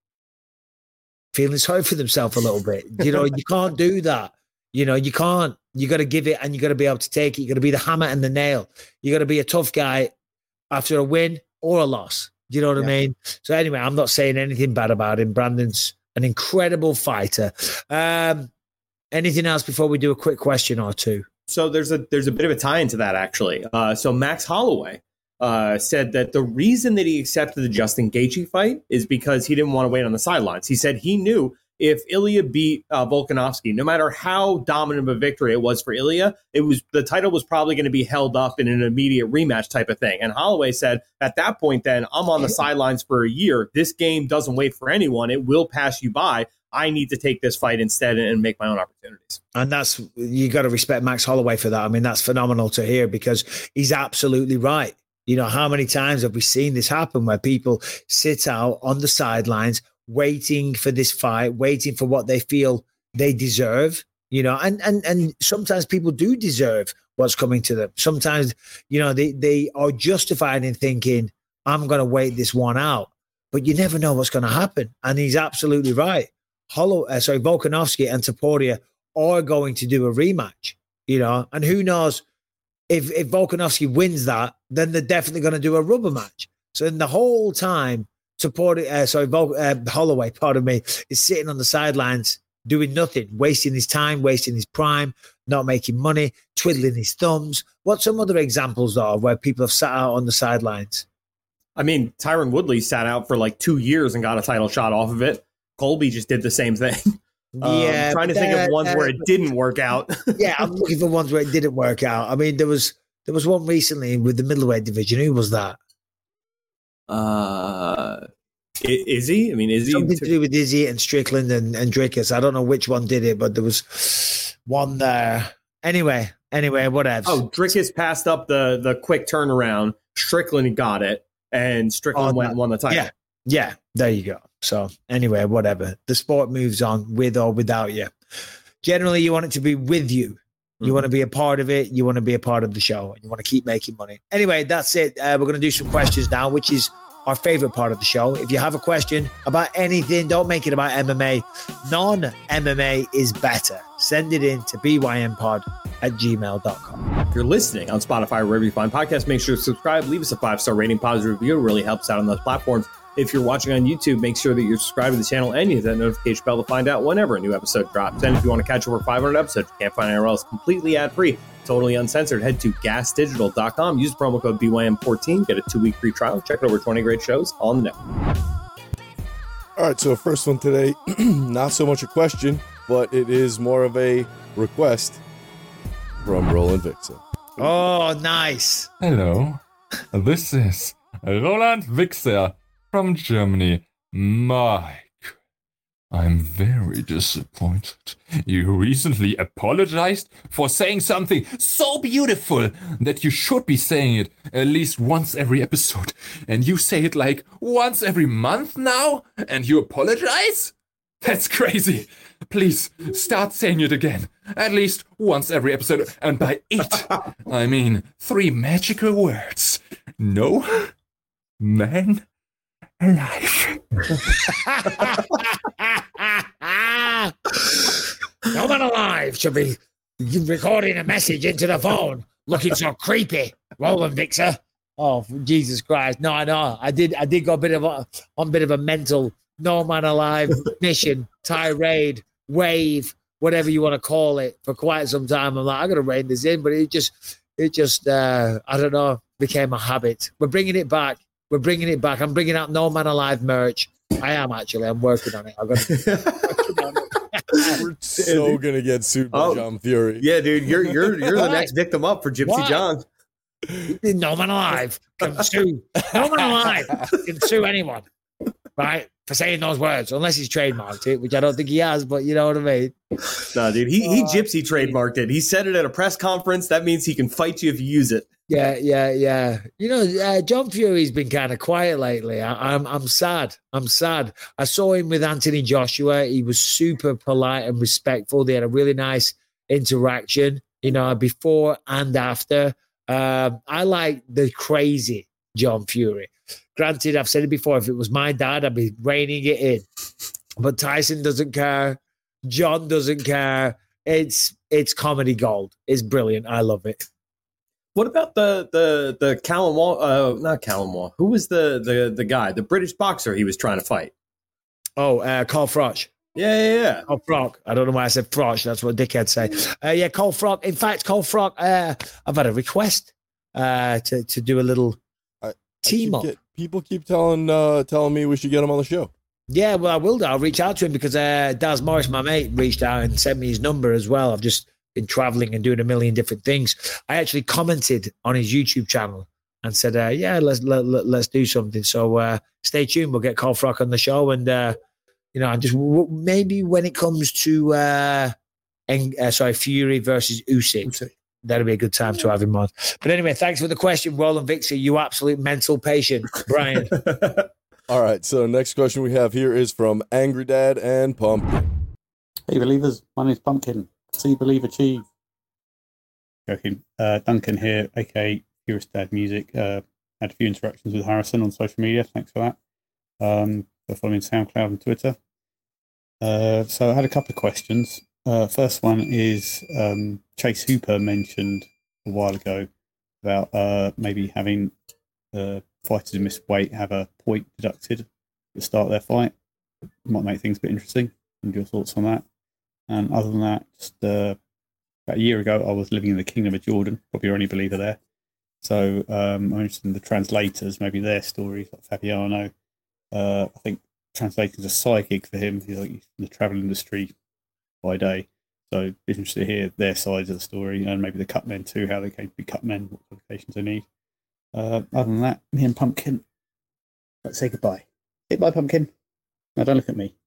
feeling sorry for themselves a little bit. You know, you can't do that. You know, you can't. You got to give it and you got to be able to take it. You got to be the hammer and the nail. You got to be a tough guy after a win or a loss. Do you know what yeah. I mean? So anyway, I'm not saying anything bad about him. Brandon's an incredible fighter. Um, anything else before we do a quick question or two? So there's a there's a bit of a tie into that, actually. Uh, so Max Holloway uh, said that the reason that he accepted the Justin Gaethje fight is because he didn't want to wait on the sidelines. He said he knew if Ilya beat uh, Volkanovski, no matter how dominant of a victory it was for Ilya, it was the title was probably going to be held up in an immediate rematch type of thing. And Holloway said, at that point, then I'm on the sidelines for a year. This game doesn't wait for anyone. It will pass you by. I need to take this fight instead and make my own opportunities. And that's, you got to respect Max Holloway for that. I mean, that's phenomenal to hear because he's absolutely right. You know, how many times have we seen this happen where people sit out on the sidelines waiting for this fight, waiting for what they feel they deserve, you know, and, and, and sometimes people do deserve what's coming to them. Sometimes, you know, they, they are justified in thinking, I'm going to wait this one out, but you never know what's going to happen. And he's absolutely right. Hollow, uh, sorry, Volkanovski and Topuria are going to do a rematch, you know, and who knows if, if Volkanovski wins that, then they're definitely going to do a rubber match. So in the whole time, Support, uh, sorry, Vol- uh, Holloway, pardon me, is sitting on the sidelines doing nothing, wasting his time, wasting his prime, not making money, twiddling his thumbs. What's some other examples, though, of where people have sat out on the sidelines? I mean, Tyron Woodley sat out for like two years and got a title shot off of it. Colby just did the same thing. Yeah, um, trying to think uh, of ones uh, where it didn't work out. Yeah, I'm looking for ones where it didn't work out. I mean, there was there was one recently with the middleweight division. Who was that? Uh, Izzy? I mean, Izzy? Something to do with Izzy and Strickland and, and Drickus. I don't know which one did it, but there was one there. Anyway, anyway, whatever. Oh, Drickus passed up the, the quick turnaround. Strickland got it, and Strickland oh, went and won the title. Yeah, yeah, there you go. So anyway, whatever. The sport moves on with or without you. Generally, you want it to be with you. You want to be a part of it. You want to be a part of the show. And you want to keep making money. Anyway, that's it. Uh, we're going to do some questions now, which is our favorite part of the show. If you have a question about anything, don't make it about M M A. Non-M M A is better. Send it in to b y m pod at gmail dot com. If you're listening on Spotify or wherever you find podcasts, make sure to subscribe. Leave us a five-star rating, positive review. It really helps out on those platforms. If you're watching on YouTube, make sure that you're subscribed to the channel and you hit that notification bell to find out whenever a new episode drops. And if you want to catch over five hundred episodes, you can't find anywhere else, completely ad-free, totally uncensored, head to gas digital dot com. Use promo code B Y M fourteen. Get a two-week free trial. Check out over twenty great shows on the network. All right, so first one today, not so much a question, but it is more of a request from Roland Vixa. Oh, nice. Hello, this is Roland Vixa from Germany. Mike, I'm very disappointed. You recently apologized for saying something so beautiful that you should be saying it at least once every episode. And you say it like once every month now? And you apologize? That's crazy. Please start saying it again. At least once every episode. And by it, I mean three magical words. No man alive. No man alive should be recording a message into the phone, looking so creepy. Roland Vixa. Oh, Jesus Christ! No, I know. I did. I did go a bit of a on a bit of a mental no man alive mission, tirade, wave, whatever you want to call it, for quite some time. I'm like, I got to rein this in, but it just, it just, uh, I don't know, became a habit. We're bringing it back. We're bringing it back. I'm bringing out No Man Alive merch. I am actually. I'm working on it. I'm gonna, working on it. We're so gonna get sued by Oh, John Fury. Yeah, dude, you're you're you're the Why? next victim up for Gypsy Why? John. No Man Alive can sue. No Man Alive can sue anyone, right, for saying those words, unless he's trademarked it, which I don't think he has. But you know what I mean. No, dude, he he Oh, Gypsy trademarked it. He said it at a press conference. That means he can fight you if you use it. Yeah, yeah, yeah. You know, uh, John Fury's been kind of quiet lately. I, I'm, I'm sad. I'm sad. I saw him with Anthony Joshua. He was super polite and respectful. They had a really nice interaction. You know, before and after. Um, I like the crazy John Fury. Granted, I've said it before. If it was my dad, I'd be reining it in. But Tyson doesn't care. John doesn't care. It's it's comedy gold. It's brilliant. I love it. What about the the the Callum Wall? Uh, not Callum Wall. Who was the the the guy, the British boxer he was trying to fight? Oh, uh, Cole Froch. Yeah, yeah, yeah. Cole Froch. I don't know why I said Froch. That's what dickheads say. Uh, yeah, Cole Froch. In fact, Cole Froch. Uh, I've had a request uh, to to do a little I, team I up. keep get, people keep telling uh, telling me we should get him on the show. Yeah, well, I will do. I'll reach out to him because uh, Daz Morris, my mate, reached out and sent me his number as well. I've just been traveling and doing a million different things. I actually commented on his YouTube channel and said, uh, yeah, let's let, let, let's do something. So uh, stay tuned. We'll get Cole Froch on the show. And, uh, you know, and just w- maybe when it comes to, uh, en- uh, sorry, Fury versus Usyk, that'll be a good time to have him on. But anyway, thanks for the question, Roland Vixa, you absolute mental patient, Brian. All right, so next question we have here is from Angry Dad and Pumpkin. Hey, believers. My name's Pumpkin. See, believe, achieve. Joking. Uh, Duncan here, aka Purist Dad Music. Uh, had a few interactions with Harrison on social media. Thanks for that. Um, for following SoundCloud and Twitter. Uh, so I had a couple of questions. Uh, first one is um, Chase Hooper mentioned a while ago about uh, maybe having uh, fighters who miss weight have a point deducted at the start of their fight. Might make things a bit interesting. And your thoughts on that? And other than that, just uh, about a year ago, I was living in the Kingdom of Jordan. Probably your only believer there. So um, I'm interested in the translators, maybe their stories, like Fabiano. Uh, I think translating is a side gig for him. He's like in the travel industry by day. So it's interesting to hear their sides of the story and maybe the cut men too, how they came to be cut men, what qualifications they need. Uh, other than that, me and Pumpkin, let's say goodbye. Say bye, Pumpkin. Now don't look at me.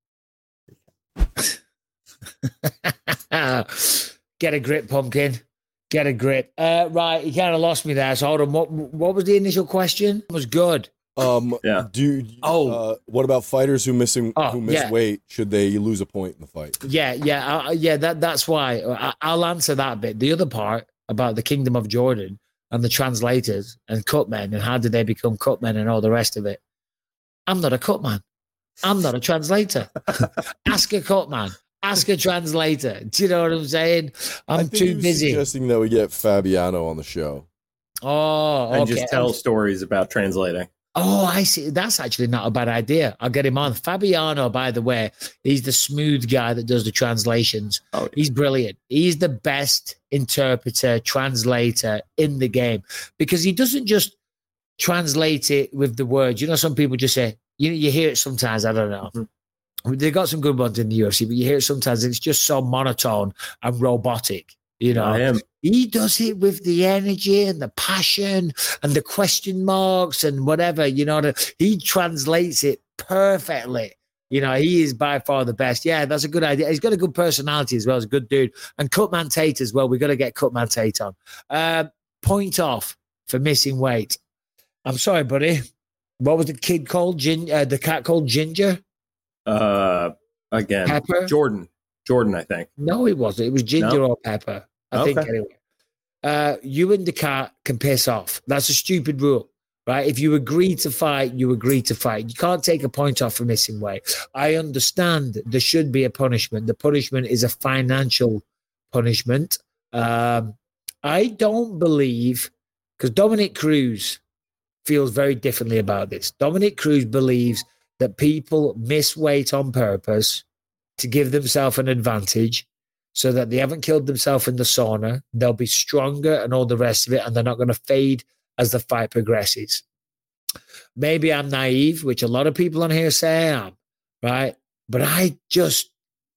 Get a grip, Pumpkin. Get a grip. Uh, right, you kind of lost me there. So hold on. What what was the initial question? It was good. Um, yeah. Do oh, uh, what about fighters who missing oh, who miss yeah. weight? Should they lose a point in the fight? Yeah, yeah, uh, yeah. That that's why I, I'll answer that bit. The other part about the Kingdom of Jordan and the translators and cutmen and how did they become cutmen and all the rest of it. I'm not a cutman. I'm not a translator. Ask a cutman. Ask a translator. Do you know what I'm saying? I'm I think too he was busy. Suggesting that we get Fabiano on the show. Oh, and okay. just tell stories about translating. Oh, I see. That's actually not a bad idea. I'll get him on. Fabiano, by the way, he's the smooth guy that does the translations. Oh, he's brilliant. He's the best interpreter, translator in the game because he doesn't just translate it with the words. You know, some people just say, you know, you hear it sometimes. I don't know. Mm-hmm. They got some good ones in the U F C, but you hear it sometimes. And it's just so monotone and robotic. You know, I am. He does it with the energy and the passion and the question marks and whatever, you know, the, he translates it perfectly. You know, he is by far the best. Yeah, that's a good idea. He's got a good personality as well. He's a good dude. And Cutman Tate as well. We've got to get Cutman Tate on. Uh, point off for missing weight. I'm sorry, buddy. What was the kid called? Gin- uh, the cat called Ginger? Uh, again, Pepper? Jordan. Jordan, I think. No, it wasn't. It was Ginger no? or Pepper. I okay. think anyway. Uh, you and the cat can piss off. That's a stupid rule, right? If you agree to fight, you agree to fight. You can't take a point off for missing weight. I understand there should be a punishment. The punishment is a financial punishment. Um, I don't believe, because Dominic Cruz feels very differently about this. Dominic Cruz believes that people miss weight on purpose to give themselves an advantage so that they haven't killed themselves in the sauna. They'll be stronger and all the rest of it, and they're not going to fade as the fight progresses. Maybe I'm naive, which a lot of people on here say I am, right? But I just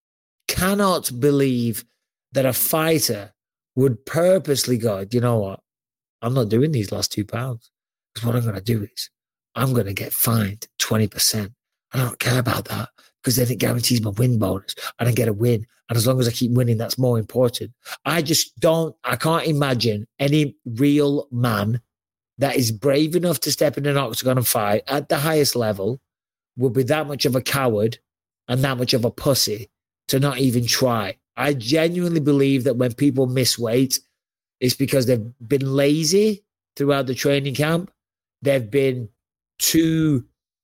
cannot believe that a fighter would purposely go, you know what? I'm not doing these last two pounds. Because what I'm going to do is I'm going to get fined twenty percent. I don't care about that because then it guarantees my win bonus and I get a win. And as long as I keep winning, that's more important. I just don't, I can't imagine any real man that is brave enough to step in an octagon and fight at the highest level would be that much of a coward and that much of a pussy to not even try. I genuinely believe that when people miss weight, it's because they've been lazy throughout the training camp. They've been too,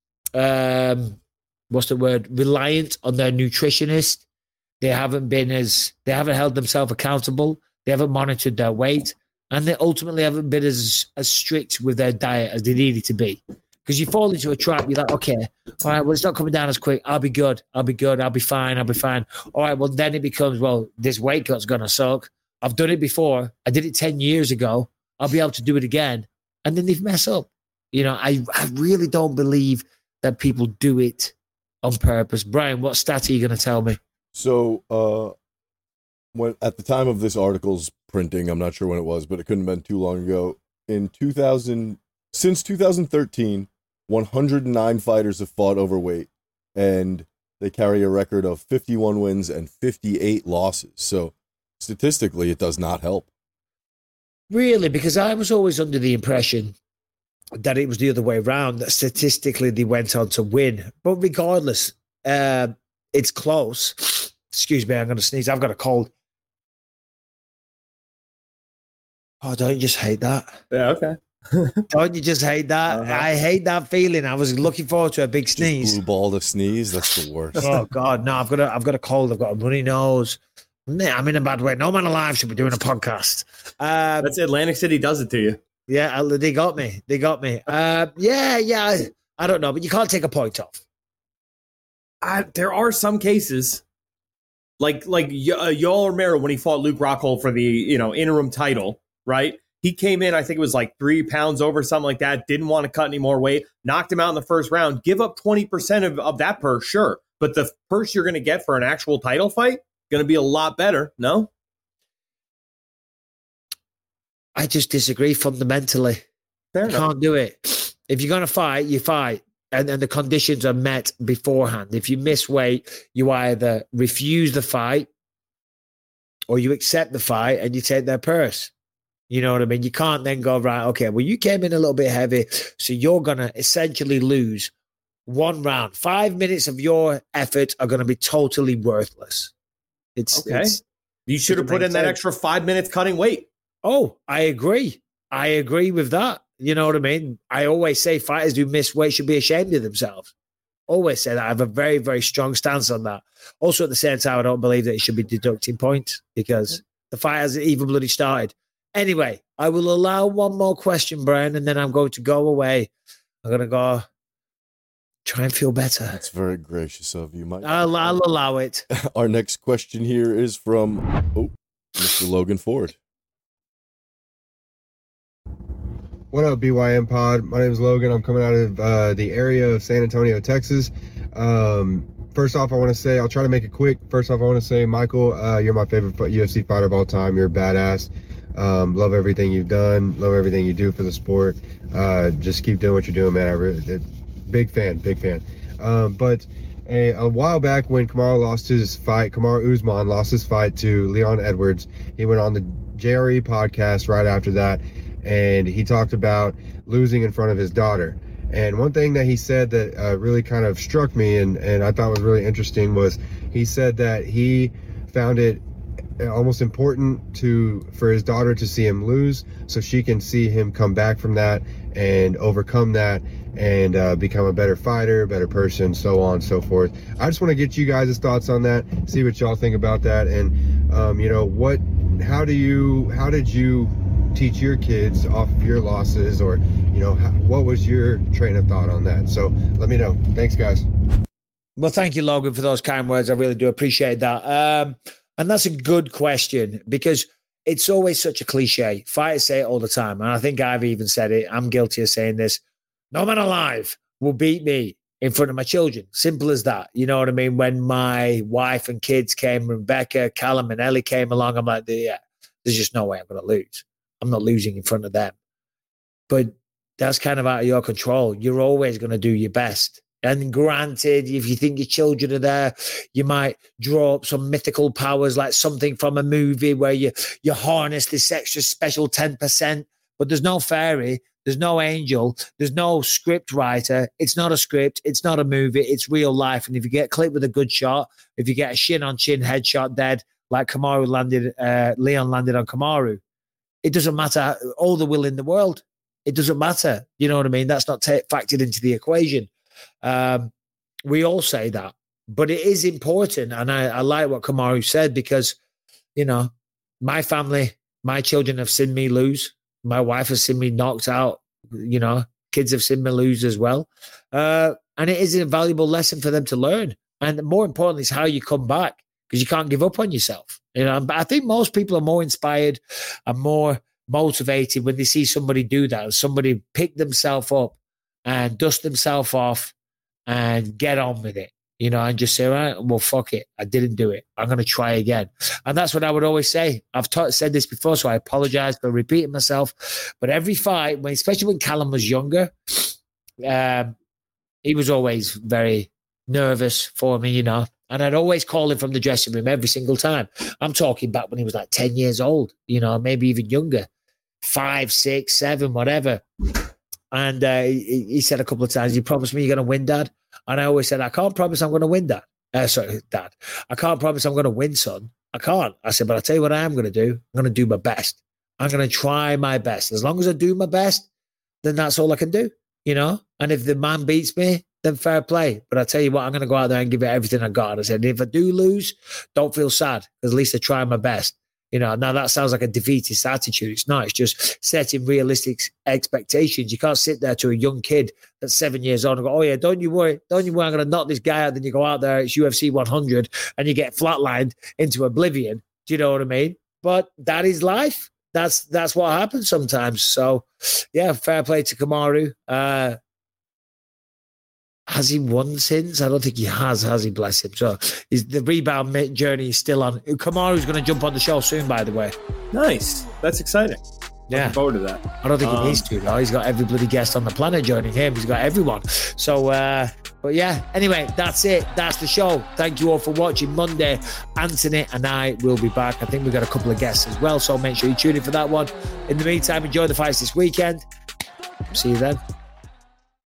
um, what's the word, reliant on their nutritionist. They haven't been as, they haven't held themselves accountable. They haven't monitored their weight. And they ultimately haven't been as, as strict with their diet as they needed to be. Because you fall into a trap, you're like, okay, all right, well, it's not coming down as quick. I'll be good. I'll be good. I'll be fine. I'll be fine. All right, well, then it becomes, well, this weight cut's going to suck. I've done it before. I did it ten years ago. I'll be able to do it again. And then they mess up. You know, I, I really don't believe that people do it on purpose. Brian, what stat are you going to tell me? So, uh, when at the time of this article's printing, I'm not sure when it was, but it couldn't have been too long ago. In two thousand, since two thousand thirteen, one hundred nine fighters have fought overweight, and they carry a record of fifty-one wins and fifty-eight losses. So, statistically, it does not help. Really? Because I was always under the impression that it was the other way around, that statistically they went on to win. But regardless, uh, it's close. Excuse me, I'm going to sneeze. I've got a cold. Oh, don't you just hate that? Yeah, okay. Don't you just hate that? Uh-huh. I hate that feeling. I was looking forward to a big sneeze. Just blue ball to sneeze. That's the worst. Oh God, no! I've got a, I've got a cold. I've got a runny nose. I'm in a bad way. No man alive should be doing a podcast. Um, That's Atlantic City does it to you. Yeah, they got me. They got me. Uh, yeah, yeah. I, I don't know, but you can't take a point off. I, there are some cases, like like uh, Yoel Romero when he fought Luke Rockhold for the you know interim title, right? He came in, I think it was like three pounds over, something like that. Didn't want to cut any more weight. Knocked him out in the first round. Give up twenty percent of, of that purse, sure. But the purse you're going to get for an actual title fight going to be a lot better, no? I just disagree fundamentally. Fair you enough. Can't do it. If you're going to fight, you fight. And, and the conditions are met beforehand. If you miss weight, you either refuse the fight or you accept the fight and you take their purse. You know what I mean? You can't then go, right, okay, well, you came in a little bit heavy, so you're going to essentially lose one round. Five minutes of your effort are going to be totally worthless. It's okay. It's, you should have put in that extra five minutes cutting weight. Oh, I agree. I agree with that. You know what I mean? I always say fighters who miss weight should be ashamed of themselves. Always say that. I have a very, very strong stance on that. Also, at the same time, I don't believe that it should be deducting points because the fight hasn't even bloody started. Anyway, I will allow one more question, Brian, and then I'm going to go away. I'm going to go try and feel better. That's very gracious of you, Mike. I'll, I'll allow it. Our next question here is from oh, Mister Logan Ford. What up, B Y M Pod? My name is Logan. I'm coming out of uh, the area of San Antonio, Texas. Um, first off, I want to say, I'll try to make it quick. First off, I want to say, Michael, uh, you're my favorite U F C fighter of all time. You're a badass. Um, love everything you've done. Love everything you do for the sport. Uh, just keep doing what you're doing, man. I really, big fan, big fan. Um, but a, a while back when Kamaru lost his fight, Kamaru Usman lost his fight to Leon Edwards, he went on the J R E podcast right after that, and he talked about losing in front of his daughter. And one thing that he said that uh, really kind of struck me and, and I thought was really interesting was he said that he found it almost important to for his daughter to see him lose so she can see him come back from that and overcome that and uh, become a better fighter, better person, so on and so forth. I just want to get you guys' thoughts on that, see what y'all think about that, and um, you know, what, how do you, how did you teach your kids off of your losses, or you know, how, what was your train of thought on that? So let me know. Thanks, guys. Well, thank you, Logan, for those kind words. I really do appreciate that. Um, and that's a good question because it's always such a cliche. Fighters say it all the time, and I think I've even said it. I'm guilty of saying this. No man alive will beat me in front of my children. Simple as that. You know what I mean? When my wife and kids came, Rebecca, Callum, and Ellie came along, I'm like, yeah, there's just no way I'm going to lose. I'm not losing in front of them. But that's kind of out of your control. You're always going to do your best. And granted, if you think your children are there, you might draw up some mythical powers like something from a movie where you, you harness this extra special ten percent. But there's no fairy. There's no angel. There's no script writer. It's not a script. It's not a movie. It's real life. And if you get clipped with a good shot, if you get a shin-on-shin headshot dead, like Kamaru landed, uh, Leon landed on Kamaru, it doesn't matter all the will in the world. It doesn't matter. You know what I mean? That's not t- factored into the equation. Um, we all say that. But it is important. And I, I like what Kamaru said because, you know, my family, my children have seen me lose. My wife has seen me knocked out. You know, kids have seen me lose as well. Uh, and it is a valuable lesson for them to learn. And more importantly is how you come back because you can't give up on yourself. You know, I think most people are more inspired and more motivated when they see somebody do that, somebody pick themselves up and dust themselves off and get on with it, you know, and just say, right, well, fuck it. I didn't do it. I'm going to try again. And that's what I would always say. I've ta- said this before, so I apologize for repeating myself. But every fight, when, especially when Callum was younger, um, he was always very nervous for me, you know, and I'd always call him from the dressing room every single time. I'm talking back when he was like ten years old, you know, maybe even younger, five, six, seven, whatever. And uh, he, he said a couple of times, you promise me you're going to win, Dad? And I always said, I can't promise I'm going to win, Dad. Uh, sorry, Dad. I can't promise I'm going to win, son. I can't. I said, but I'll tell you what I am going to do. I'm going to do my best. I'm going to try my best. As long as I do my best, then that's all I can do, you know? And if the man beats me, then fair play. But I tell you what, I'm going to go out there and give it everything I got. And I said, if I do lose, don't feel sad, because at least I try my best. You know, now that sounds like a defeatist attitude. It's not. It's just setting realistic expectations. You can't sit there to a young kid that's seven years old and go, oh, yeah, don't you worry. Don't you worry. I'm going to knock this guy out. Then you go out there, it's U F C one hundred, and you get flatlined into oblivion. Do you know what I mean? But that is life. That's that's what happens sometimes. So, yeah, fair play to Kamaru. Uh, has he won since? I don't think he has, has he? Bless him. So his, the rebound journey is still on. Kamaru's going to jump on the show soon, by the way. Nice. That's exciting. Yeah. Looking forward to that. I don't think um, he needs to, though. He's got every bloody guest on the planet joining him. He's got everyone. So, uh, but yeah, anyway, that's it. That's the show. Thank you all for watching. Monday, Anthony and I will be back. I think we've got a couple of guests as well, so make sure you tune in for that one. In the meantime, enjoy the fights this weekend. See you then.